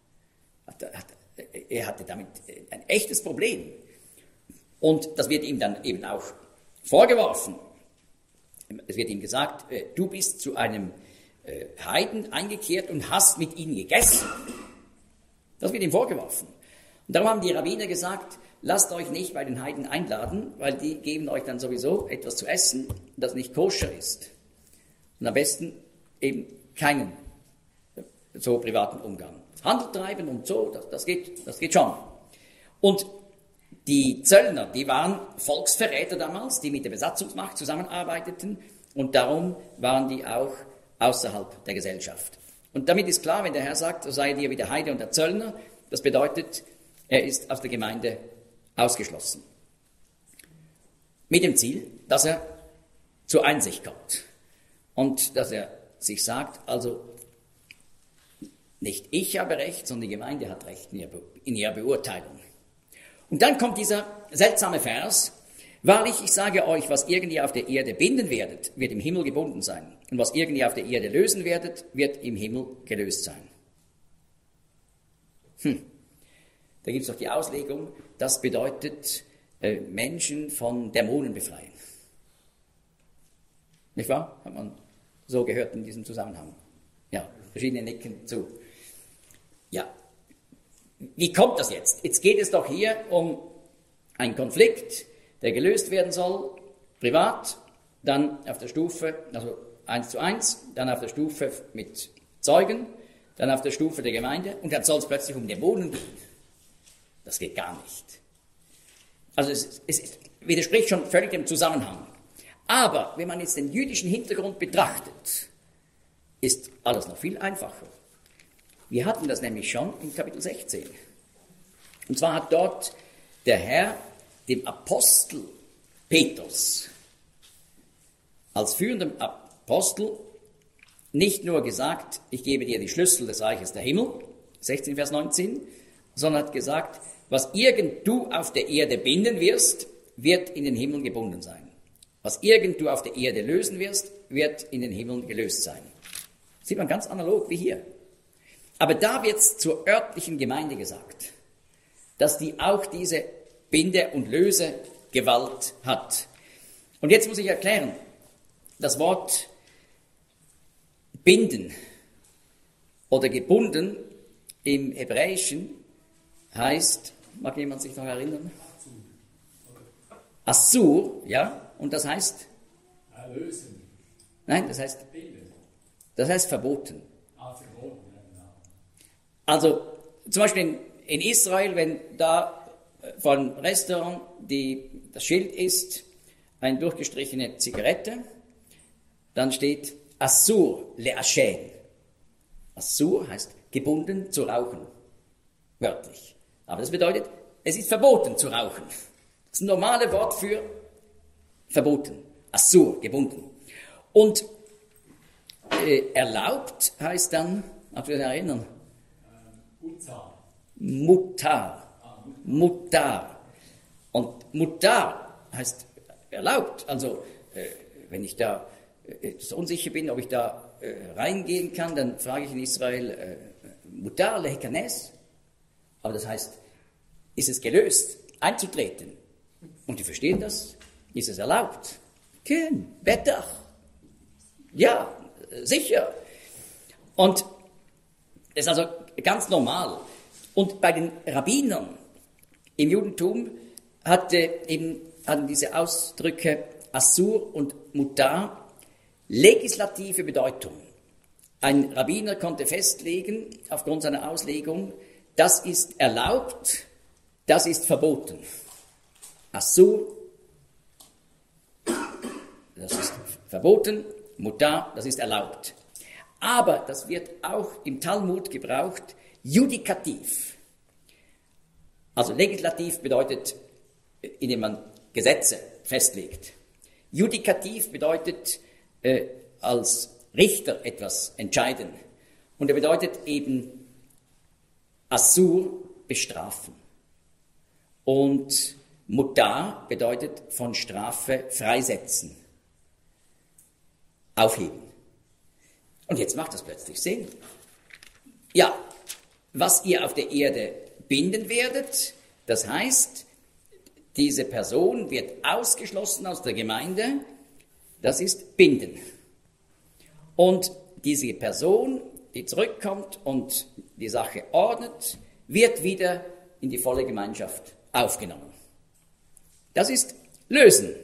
Er hatte damit ein echtes Problem. Und das wird ihm dann eben auch vorgeworfen. Es wird ihm gesagt, du bist zu einem Heiden eingekehrt und hast mit ihnen gegessen. Das wird ihm vorgeworfen. Und darum haben die Rabbiner gesagt, lasst euch nicht bei den Heiden einladen, weil die geben euch dann sowieso etwas zu essen, das nicht koscher ist. Und am besten eben keinen so privaten Umgang. Handel treiben und so, das geht schon. Und die Zöllner, die waren Volksverräter damals, die mit der Besatzungsmacht zusammenarbeiteten und darum waren die auch außerhalb der Gesellschaft. Und damit ist klar, wenn der Herr sagt, so sei dir wie der Heide und der Zöllner, das bedeutet, er ist aus der Gemeinde ausgeschlossen. Mit dem Ziel, dass er zur Einsicht kommt und dass er sich sagt, also nicht ich habe Recht, sondern die Gemeinde hat Recht in ihrer Beurteilung. Und dann kommt dieser seltsame Vers, wahrlich, ich sage euch, was irgend ihr auf der Erde binden werdet, wird im Himmel gebunden sein. Und was irgend ihr auf der Erde lösen werdet, wird im Himmel gelöst sein. Da gibt es doch die Auslegung, das bedeutet Menschen von Dämonen befreien. Nicht wahr? Hat man so gehört in diesem Zusammenhang. Ja, verschiedene nicken zu. Ja, wie kommt das jetzt? Jetzt geht es doch hier um einen Konflikt, der gelöst werden soll, privat, dann auf der Stufe, also 1:1, dann auf der Stufe mit Zeugen, dann auf der Stufe der Gemeinde und dann soll es plötzlich um Dämonen gehen. Das geht gar nicht. Also es widerspricht schon völlig dem Zusammenhang. Aber wenn man jetzt den jüdischen Hintergrund betrachtet, ist alles noch viel einfacher. Wir hatten das nämlich schon in Kapitel 16. Und zwar hat dort der Herr dem Apostel Petrus als führendem Apostel nicht nur gesagt, ich gebe dir die Schlüssel des Reiches der Himmel, 16 Vers 19, sondern hat gesagt, was irgend du auf der Erde binden wirst, wird in den Himmel gebunden sein. Was irgend du auf der Erde lösen wirst, wird in den Himmel gelöst sein. Sieht man ganz analog wie hier. Aber da wird es zur örtlichen Gemeinde gesagt, dass die auch diese Binde- und Lösegewalt hat. Und jetzt muss ich erklären, das Wort binden oder gebunden im Hebräischen heißt, mag jemand sich noch erinnern? Assur, ja, und das heißt? Erlösen. Nein, das heißt verboten. Verboten, ja, genau. Also zum Beispiel in Israel, wenn da von Restaurant das Schild ist, eine durchgestrichene Zigarette, dann steht Assur le'ashen. Assur heißt gebunden zu rauchen, wörtlich. Aber das bedeutet, es ist verboten zu rauchen. Das ist ein normales Wort für verboten. Assur, gebunden. Und erlaubt heißt dann, ob wir das erinnern? Mutar. Mutar. Und Mutar heißt erlaubt. Also, wenn ich da so unsicher bin, ob ich da reingehen kann, dann frage ich in Israel, Mutar lehikanes. Aber das heißt, ist es gelöst, einzutreten? Und die verstehen das. Ist es erlaubt? Ken, Bettach. Ja, sicher. Und das ist also ganz normal. Und bei den Rabbinern im Judentum hatten diese Ausdrücke Assur und Mutar legislative Bedeutung. Ein Rabbiner konnte festlegen, aufgrund seiner Auslegung, das ist erlaubt, das ist verboten. Assur, das ist verboten, Mutar, das ist erlaubt. Aber das wird auch im Talmud gebraucht, judikativ. Also legislativ bedeutet, indem man Gesetze festlegt. Judikativ bedeutet, als Richter etwas entscheiden. Und er bedeutet eben Assur, bestrafen. Und Mutar bedeutet von Strafe freisetzen, aufheben. Und jetzt macht das plötzlich Sinn. Ja, was ihr auf der Erde binden werdet, das heißt, diese Person wird ausgeschlossen aus der Gemeinde, das ist binden. Und diese Person, die zurückkommt und die Sache ordnet, wird wieder in die volle Gemeinschaft aufgenommen. Das ist lösen.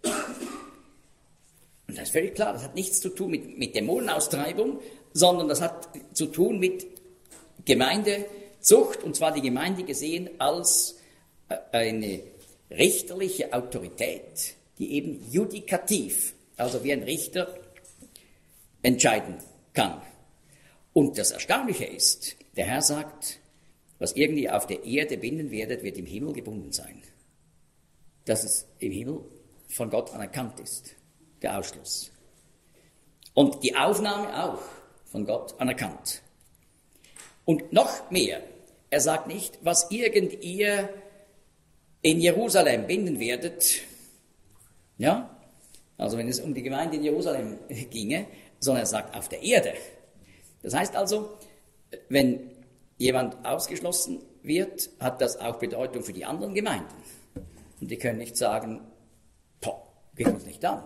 Und das ist völlig klar, das hat nichts zu tun mit Dämonenaustreibung, sondern das hat zu tun mit Gemeindezucht, und zwar die Gemeinde gesehen als eine richterliche Autorität, die eben judikativ, also wie ein Richter, entscheiden kann. Und das Erstaunliche ist, der Herr sagt, was irgendwie auf der Erde binden werdet, wird im Himmel gebunden sein. Dass es im Himmel von Gott anerkannt ist, der Ausschluss. Und die Aufnahme auch von Gott anerkannt. Und noch mehr, er sagt nicht, was irgend ihr in Jerusalem binden werdet, ja, also wenn es um die Gemeinde in Jerusalem ginge, sondern er sagt auf der Erde. Das heißt also, wenn jemand ausgeschlossen wird, hat das auch Bedeutung für die anderen Gemeinden. Und die können nicht sagen, geht uns nicht an.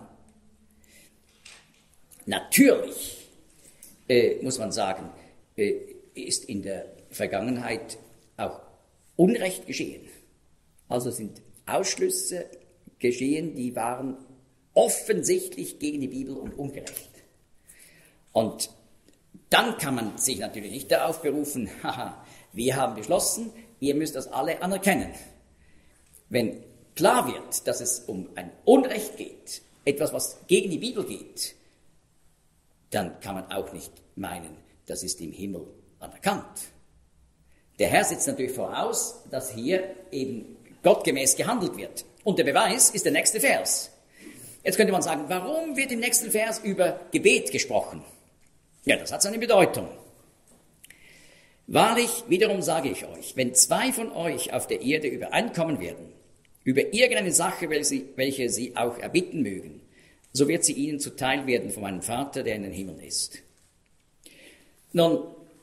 Natürlich muss man sagen, ist in der Vergangenheit auch Unrecht geschehen. Also sind Ausschlüsse geschehen, die waren offensichtlich gegen die Bibel und ungerecht. Und dann kann man sich natürlich nicht darauf berufen, haha, wir haben beschlossen, ihr müsst das alle anerkennen. Wenn klar wird, dass es um ein Unrecht geht, etwas, was gegen die Bibel geht, dann kann man auch nicht meinen, das ist im Himmel anerkannt. Der Herr setzt natürlich voraus, dass hier eben gottgemäß gehandelt wird. Und der Beweis ist der nächste Vers. Jetzt könnte man sagen, warum wird im nächsten Vers über Gebet gesprochen? Ja, das hat seine Bedeutung. Wahrlich, wiederum sage ich euch, wenn zwei von euch auf der Erde übereinkommen werden, über irgendeine Sache, welche sie auch erbitten mögen, so wird sie ihnen zuteil werden von meinem Vater, der in den Himmeln ist. Nun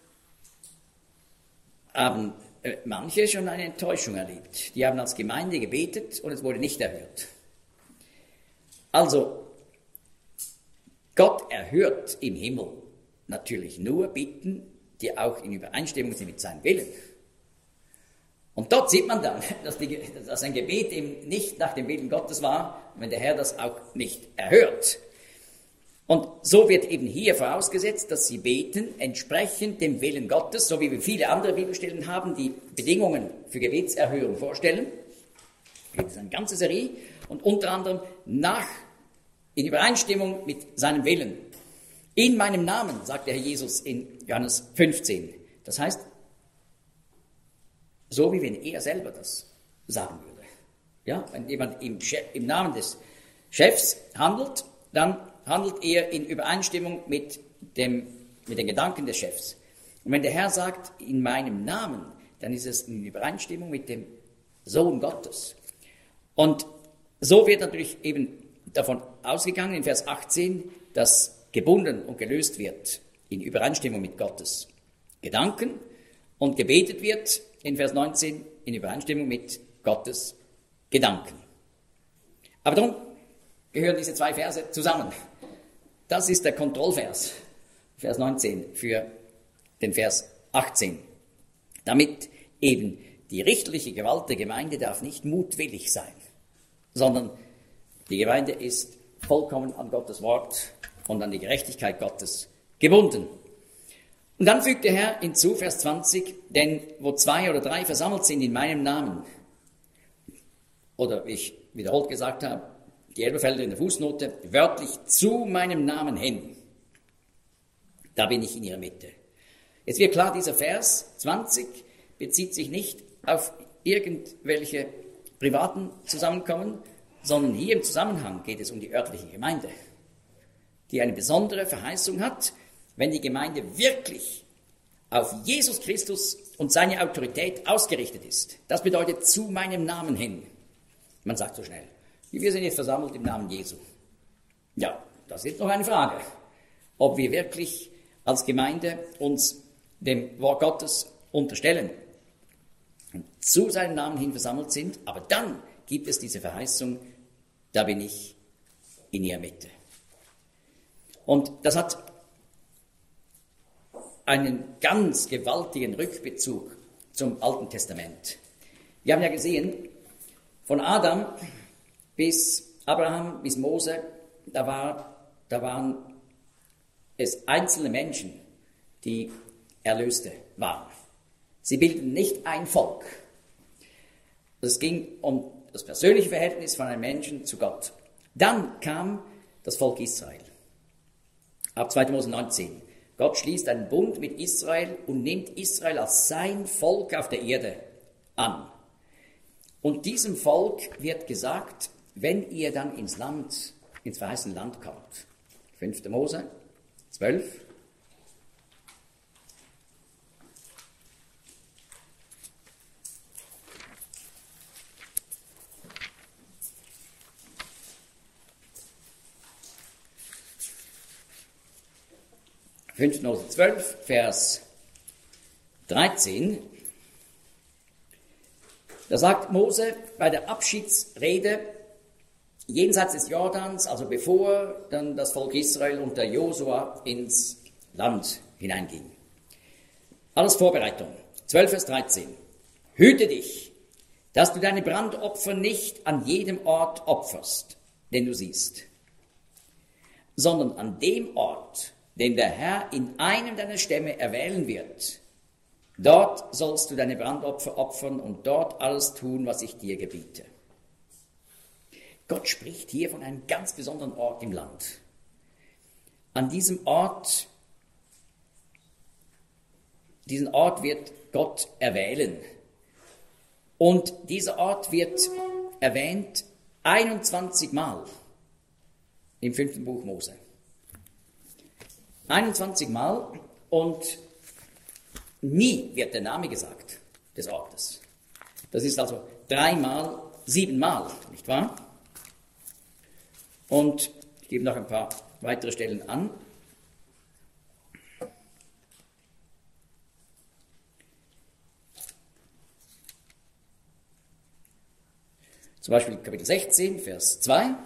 haben manche schon eine Enttäuschung erlebt. Die haben als Gemeinde gebetet und es wurde nicht erhört. Also, Gott erhört im Himmel natürlich nur Bitten, die auch in Übereinstimmung sind mit seinem Willen. Und dort sieht man dann, dass ein Gebet eben nicht nach dem Willen Gottes war, wenn der Herr das auch nicht erhört. Und so wird eben hier vorausgesetzt, dass sie beten, entsprechend dem Willen Gottes, so wie wir viele andere Bibelstellen haben, die Bedingungen für Gebetserhörung vorstellen. Da gibt es eine ganze Serie und unter anderem in Übereinstimmung mit seinem Willen. In meinem Namen, sagt der Herr Jesus in Johannes 15. Das heißt, so wie wenn er selber das sagen würde. Ja, wenn jemand im Namen des Chefs handelt, dann handelt er in Übereinstimmung mit den Gedanken des Chefs. Und wenn der Herr sagt, in meinem Namen, dann ist es in Übereinstimmung mit dem Sohn Gottes. Und so wird natürlich eben davon ausgegangen, in Vers 18, dass gebunden und gelöst wird in Übereinstimmung mit Gottes Gedanken und gebetet wird in Vers 19 in Übereinstimmung mit Gottes Gedanken. Aber darum gehören diese zwei Verse zusammen. Das ist der Kontrollvers, Vers 19, für den Vers 18. Damit eben die richterliche Gewalt der Gemeinde darf nicht mutwillig sein, sondern die Gemeinde ist vollkommen an Gottes Wort und an die Gerechtigkeit Gottes gebunden. Und dann fügt der Herr hinzu, Vers 20, denn wo 2 oder 3 versammelt sind in meinem Namen, oder wie ich wiederholt gesagt habe, die Elberfelder in der Fußnote, wörtlich zu meinem Namen hin, da bin ich in ihrer Mitte. Jetzt wird klar, dieser Vers 20 bezieht sich nicht auf irgendwelche privaten Zusammenkommen, sondern hier im Zusammenhang geht es um die örtliche Gemeinde, die eine besondere Verheißung hat, wenn die Gemeinde wirklich auf Jesus Christus und seine Autorität ausgerichtet ist. Das bedeutet zu meinem Namen hin. Man sagt so schnell, wir sind jetzt versammelt im Namen Jesu. Ja, das ist noch eine Frage, ob wir wirklich als Gemeinde uns dem Wort Gottes unterstellen und zu seinem Namen hin versammelt sind, aber dann gibt es diese Verheißung, da bin ich in ihrer Mitte. Und das hat einen ganz gewaltigen Rückbezug zum Alten Testament. Wir haben ja gesehen, von Adam bis Abraham, bis Mose, da waren es einzelne Menschen, die Erlöste waren. Sie bilden nicht ein Volk. Es ging um das persönliche Verhältnis von einem Menschen zu Gott. Dann kam das Volk Israel. Ab 2. Mose 19. Gott schließt einen Bund mit Israel und nimmt Israel als sein Volk auf der Erde an. Und diesem Volk wird gesagt, wenn ihr dann ins verheißene Land kommt. 5. Mose 12. Mose 12, Vers 13. Da sagt Mose bei der Abschiedsrede jenseits des Jordans, also bevor dann das Volk Israel unter Josua ins Land hineinging. Alles Vorbereitung. 12, Vers 13. Hüte dich, dass du deine Brandopfer nicht an jedem Ort opferst, den du siehst, sondern an dem Ort, den der Herr in einem deiner Stämme erwählen wird. Dort sollst du deine Brandopfer opfern und dort alles tun, was ich dir gebiete. Gott spricht hier von einem ganz besonderen Ort im Land. An diesen Ort wird Gott erwählen. Und dieser Ort wird erwähnt 21 Mal im 5. Buch Mose. 21 Mal und nie wird der Name gesagt des Ortes. Das ist also 7 Mal, nicht wahr? Und ich gebe noch ein paar weitere Stellen an. Zum Beispiel Kapitel 16, Vers 2.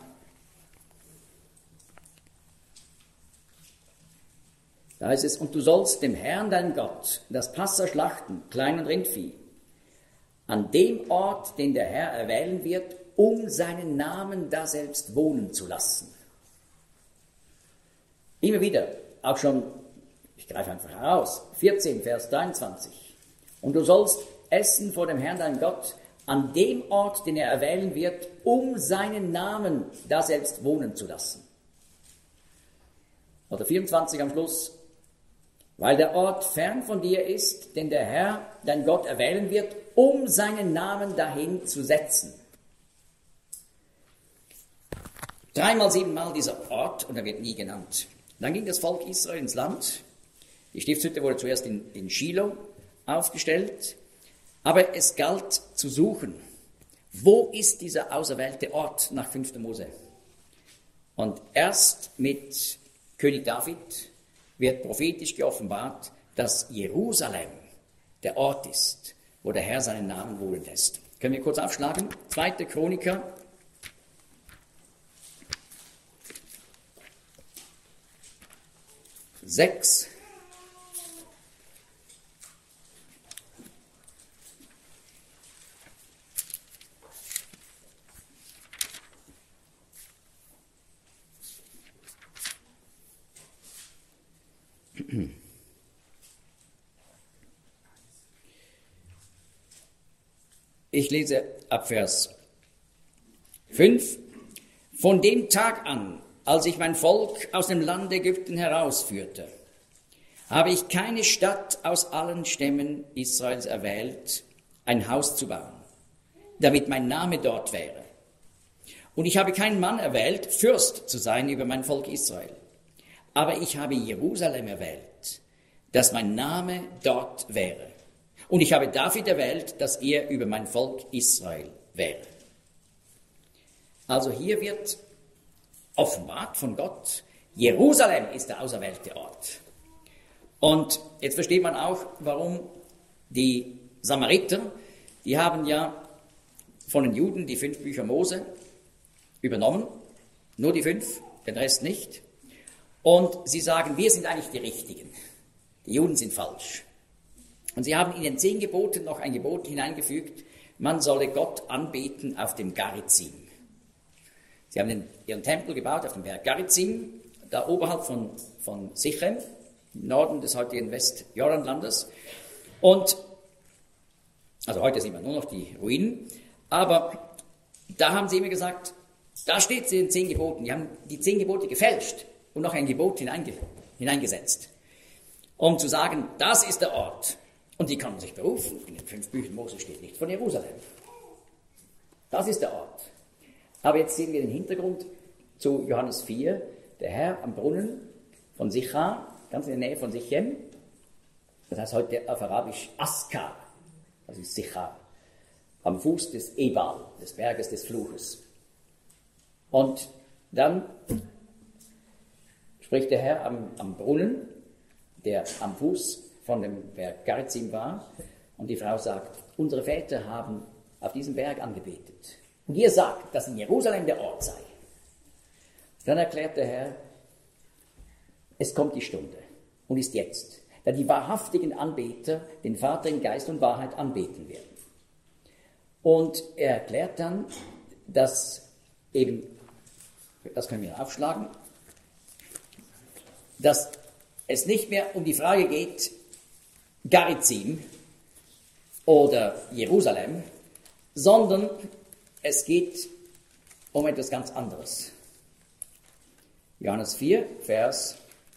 Da heißt es, und du sollst dem Herrn, dein Gott, das Passa schlachten, Klein- und Rindvieh, an dem Ort, den der Herr erwählen wird, um seinen Namen daselbst wohnen zu lassen. Immer wieder, auch schon, ich greife einfach heraus, 14, Vers 23. Und du sollst essen vor dem Herrn, dein Gott, an dem Ort, den er erwählen wird, um seinen Namen daselbst wohnen zu lassen. Oder 24 am Schluss. Weil der Ort fern von dir ist, den der Herr, dein Gott, erwählen wird, um seinen Namen dahin zu setzen. 3-mal, 7-mal dieser Ort, und er wird nie genannt. Dann ging das Volk Israel ins Land. Die Stiftshütte wurde zuerst in Schilo aufgestellt. Aber es galt zu suchen, wo ist dieser auserwählte Ort nach 5. Mose? Und erst mit König David wird prophetisch geoffenbart, dass Jerusalem der Ort ist, wo der Herr seinen Namen wohnen lässt. Können wir kurz aufschlagen? 2. Chroniker 6. Ich lese ab Vers 5. Von dem Tag an, als ich mein Volk aus dem Land Ägypten herausführte, habe ich keine Stadt aus allen Stämmen Israels erwählt, ein Haus zu bauen, damit mein Name dort wäre. Und ich habe keinen Mann erwählt, Fürst zu sein über mein Volk Israel. Aber ich habe Jerusalem erwählt, dass mein Name dort wäre. Und ich habe David erwählt, dass er über mein Volk Israel wäre. Also hier wird offenbart von Gott, Jerusalem ist der auserwählte Ort. Und jetzt versteht man auch, warum die Samariter, die haben ja von den Juden die 5 Bücher Mose übernommen, nur die 5, den Rest nicht. Und sie sagen, wir sind eigentlich die Richtigen, die Juden sind falsch. Und sie haben in den 10 Geboten noch ein Gebot hineingefügt, man solle Gott anbeten auf dem Garizim. Sie haben ihren Tempel gebaut auf dem Berg Garizim, da oberhalb von Sichem, im Norden des heutigen Westjordanlandes. Und, also heute sieht man nur noch die Ruinen, aber da haben sie immer gesagt, da steht es in den 10 Geboten. Die haben die 10 Gebote gefälscht und noch ein Gebot hineingesetzt, um zu sagen, das ist der Ort. Und die konnten sich berufen. In den 5 Büchern Mose steht nichts von Jerusalem. Das ist der Ort. Aber jetzt sehen wir den Hintergrund zu Johannes 4. Der Herr am Brunnen von Sichar, ganz in der Nähe von Sichem. Das heißt heute auf Arabisch Askar. Das ist Sichar. Am Fuß des Ebal, des Berges des Fluches. Und dann spricht der Herr am Brunnen, der am Fuß von dem Berg Garizim war, und die Frau sagt, unsere Väter haben auf diesem Berg angebetet. Und ihr sagt, dass in Jerusalem der Ort sei. Dann erklärt der Herr, es kommt die Stunde und ist jetzt, da die wahrhaftigen Anbeter den Vater in Geist und Wahrheit anbeten werden. Und er erklärt dann, dass eben, das können wir aufschlagen, dass es nicht mehr um die Frage geht, Garizim oder Jerusalem, sondern es geht um etwas ganz anderes. Johannes 4, Vers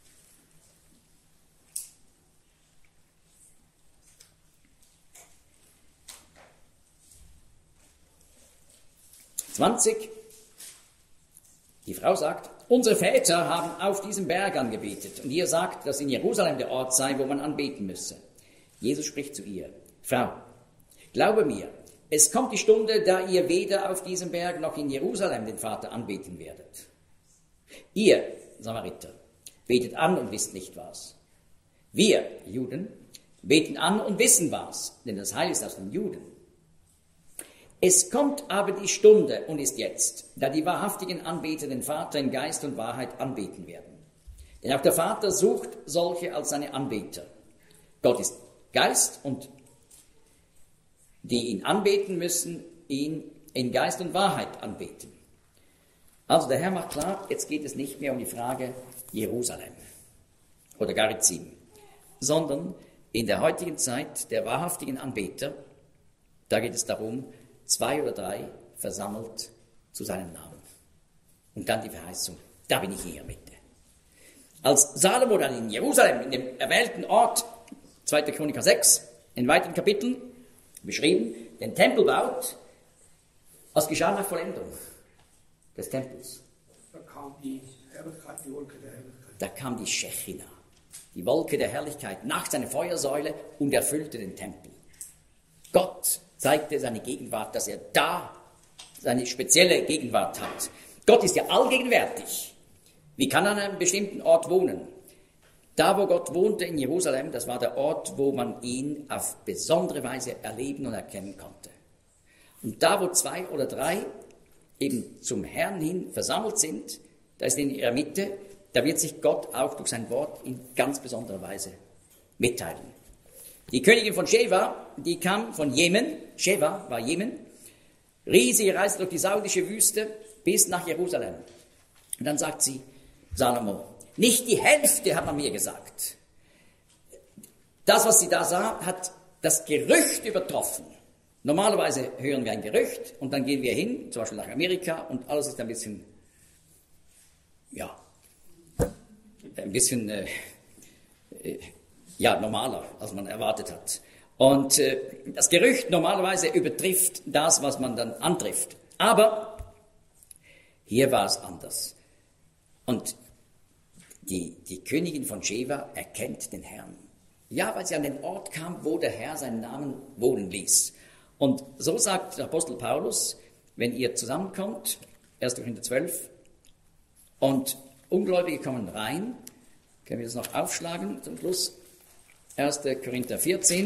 20. Die Frau sagt, unsere Väter haben auf diesem Berg angebetet und ihr sagt, dass in Jerusalem der Ort sei, wo man anbeten müsse. Jesus spricht zu ihr, Frau, glaube mir, es kommt die Stunde, da ihr weder auf diesem Berg noch in Jerusalem den Vater anbeten werdet. Ihr, Samariter, betet an und wisst nicht was. Wir, Juden, beten an und wissen was, denn das Heil ist aus den Juden. Es kommt aber die Stunde und ist jetzt, da die wahrhaftigen Anbeter den Vater in Geist und Wahrheit anbeten werden. Denn auch der Vater sucht solche als seine Anbeter. Gott ist Geist und die ihn anbeten müssen, ihn in Geist und Wahrheit anbeten. Also der Herr macht klar, jetzt geht es nicht mehr um die Frage Jerusalem oder Garizim, sondern in der heutigen Zeit der wahrhaftigen Anbeter, da geht es darum, 2 oder 3 versammelt zu seinem Namen. Und dann die Verheißung, da bin ich in ihrer Mitte. Als Salomo dann in Jerusalem, in dem erwählten Ort, 2. Chroniker 6, in weiteren Kapiteln beschrieben, den Tempel baut, was geschah nach Vollendung des Tempels? Da kam die Herrlichkeit, die Wolke der Herrlichkeit. Da kam die Schechina, die Wolke der Herrlichkeit, nach seiner Feuersäule und erfüllte den Tempel. Gott zeigte seine Gegenwart, dass er da seine spezielle Gegenwart hat. Gott ist ja allgegenwärtig. Wie kann er an einem bestimmten Ort wohnen? Da, wo Gott wohnte in Jerusalem, das war der Ort, wo man ihn auf besondere Weise erleben und erkennen konnte. Und da, wo 2 oder 3 eben zum Herrn hin versammelt sind, da ist in ihrer Mitte, da wird sich Gott auch durch sein Wort in ganz besonderer Weise mitteilen. Die Königin von Sheba, die kam von Jemen, Sheba war Jemen, riesige Reise durch die saudische Wüste bis nach Jerusalem. Und dann sagt sie, Salomo, nicht die Hälfte hat man mir gesagt. Das, was sie da sah, hat das Gerücht übertroffen. Normalerweise hören wir ein Gerücht und dann gehen wir hin, zum Beispiel nach Amerika, und alles ist ein bisschen, normaler, als man erwartet hat. Und das Gerücht normalerweise übertrifft das, was man dann antrifft. Aber hier war es anders. Und die Königin von Sheba erkennt den Herrn. Ja, weil sie an den Ort kam, wo der Herr seinen Namen wohnen ließ. Und so sagt der Apostel Paulus, wenn ihr zusammenkommt, 1. Korinther 12, und Ungläubige kommen rein, können wir das noch aufschlagen zum Schluss, 1. Korinther 14,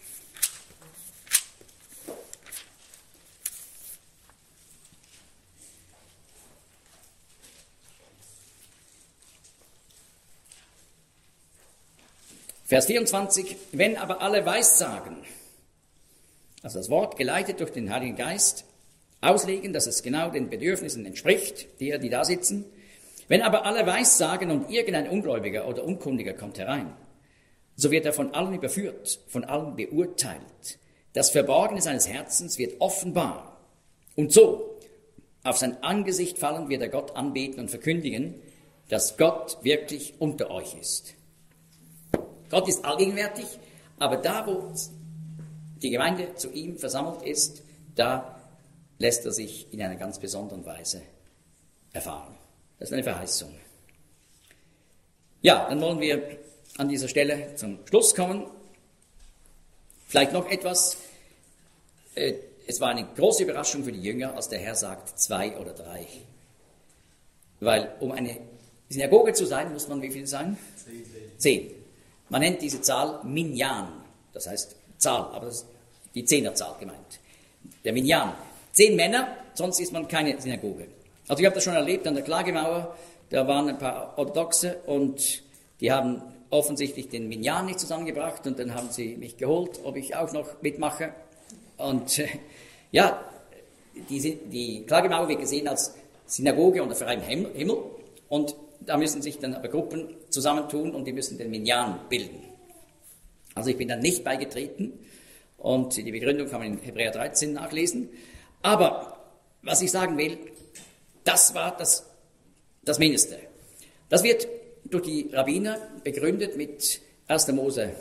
Vers 24, wenn aber alle Weissagen, also das Wort geleitet durch den Heiligen Geist, auslegen, dass es genau den Bedürfnissen entspricht, die da sitzen, wenn aber alle Weissagen und irgendein Ungläubiger oder Unkundiger kommt herein, so wird er von allen überführt, von allen beurteilt. Das Verborgene seines Herzens wird offenbar. Und so, auf sein Angesicht fallen, wird er Gott anbeten und verkündigen, dass Gott wirklich unter euch ist. Gott ist allgegenwärtig, aber da, wo die Gemeinde zu ihm versammelt ist, da lässt er sich in einer ganz besonderen Weise erfahren. Das ist eine Verheißung. Ja, dann wollen wir an dieser Stelle zum Schluss kommen. Vielleicht noch etwas. Es war eine große Überraschung für die Jünger, als der Herr sagt 2 oder 3. Weil um eine Synagoge zu sein, muss man wie viel sein? 10. Man nennt diese Zahl Minyan, das heißt Zahl, aber das ist die 10er-Zahl gemeint. Der Minyan. 10 Männer, sonst ist man keine Synagoge. Also ich habe das schon erlebt an der Klagemauer, da waren ein paar Orthodoxe und die haben offensichtlich den Minyan nicht zusammengebracht und dann haben sie mich geholt, ob ich auch noch mitmache. Und die Klagemauer wird gesehen als Synagoge unter freiem Himmel und da müssen sich dann aber Gruppen zusammentun und die müssen den Minyan bilden. Also ich bin dann nicht beigetreten und die Begründung kann man in Hebräer 13 nachlesen. Aber was ich sagen will, das war das Mindeste. Das wird durch die Rabbiner begründet mit 1. Mose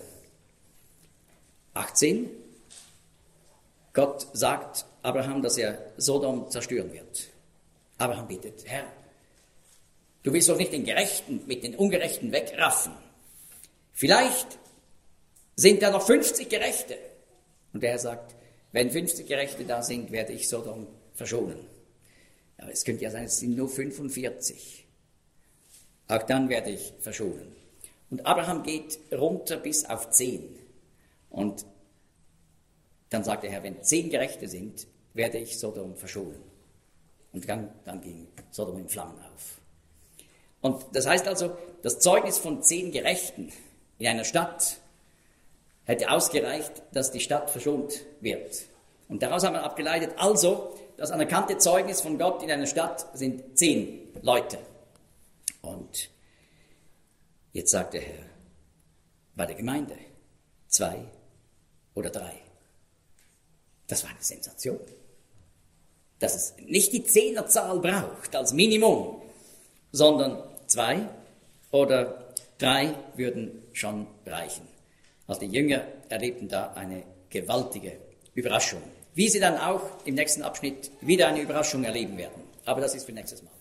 18. Gott sagt Abraham, dass er Sodom zerstören wird. Abraham bittet, Herr, du willst doch nicht den Gerechten mit den Ungerechten wegraffen. Vielleicht sind da noch 50 Gerechte. Und der Herr sagt, wenn 50 Gerechte da sind, werde ich Sodom verschonen. Aber es könnte ja sein, es sind nur 45. Auch dann werde ich verschonen. Und Abraham geht runter bis auf 10. Und dann sagt der Herr, wenn 10 Gerechte sind, werde ich Sodom verschonen. Und dann ging Sodom in Flammen auf. Und das heißt also, das Zeugnis von 10 Gerechten in einer Stadt hätte ausgereicht, dass die Stadt verschont wird. Und daraus haben wir abgeleitet, also das anerkannte Zeugnis von Gott in einer Stadt sind 10 Leute. Und jetzt sagt der Herr, bei der Gemeinde 2 oder 3. Das war eine Sensation. Dass es nicht die 10er-Zahl braucht als Minimum, sondern 2 oder 3 würden schon reichen. Also die Jünger erlebten da eine gewaltige Überraschung. Wie sie dann auch im nächsten Abschnitt wieder eine Überraschung erleben werden. Aber das ist für nächstes Mal.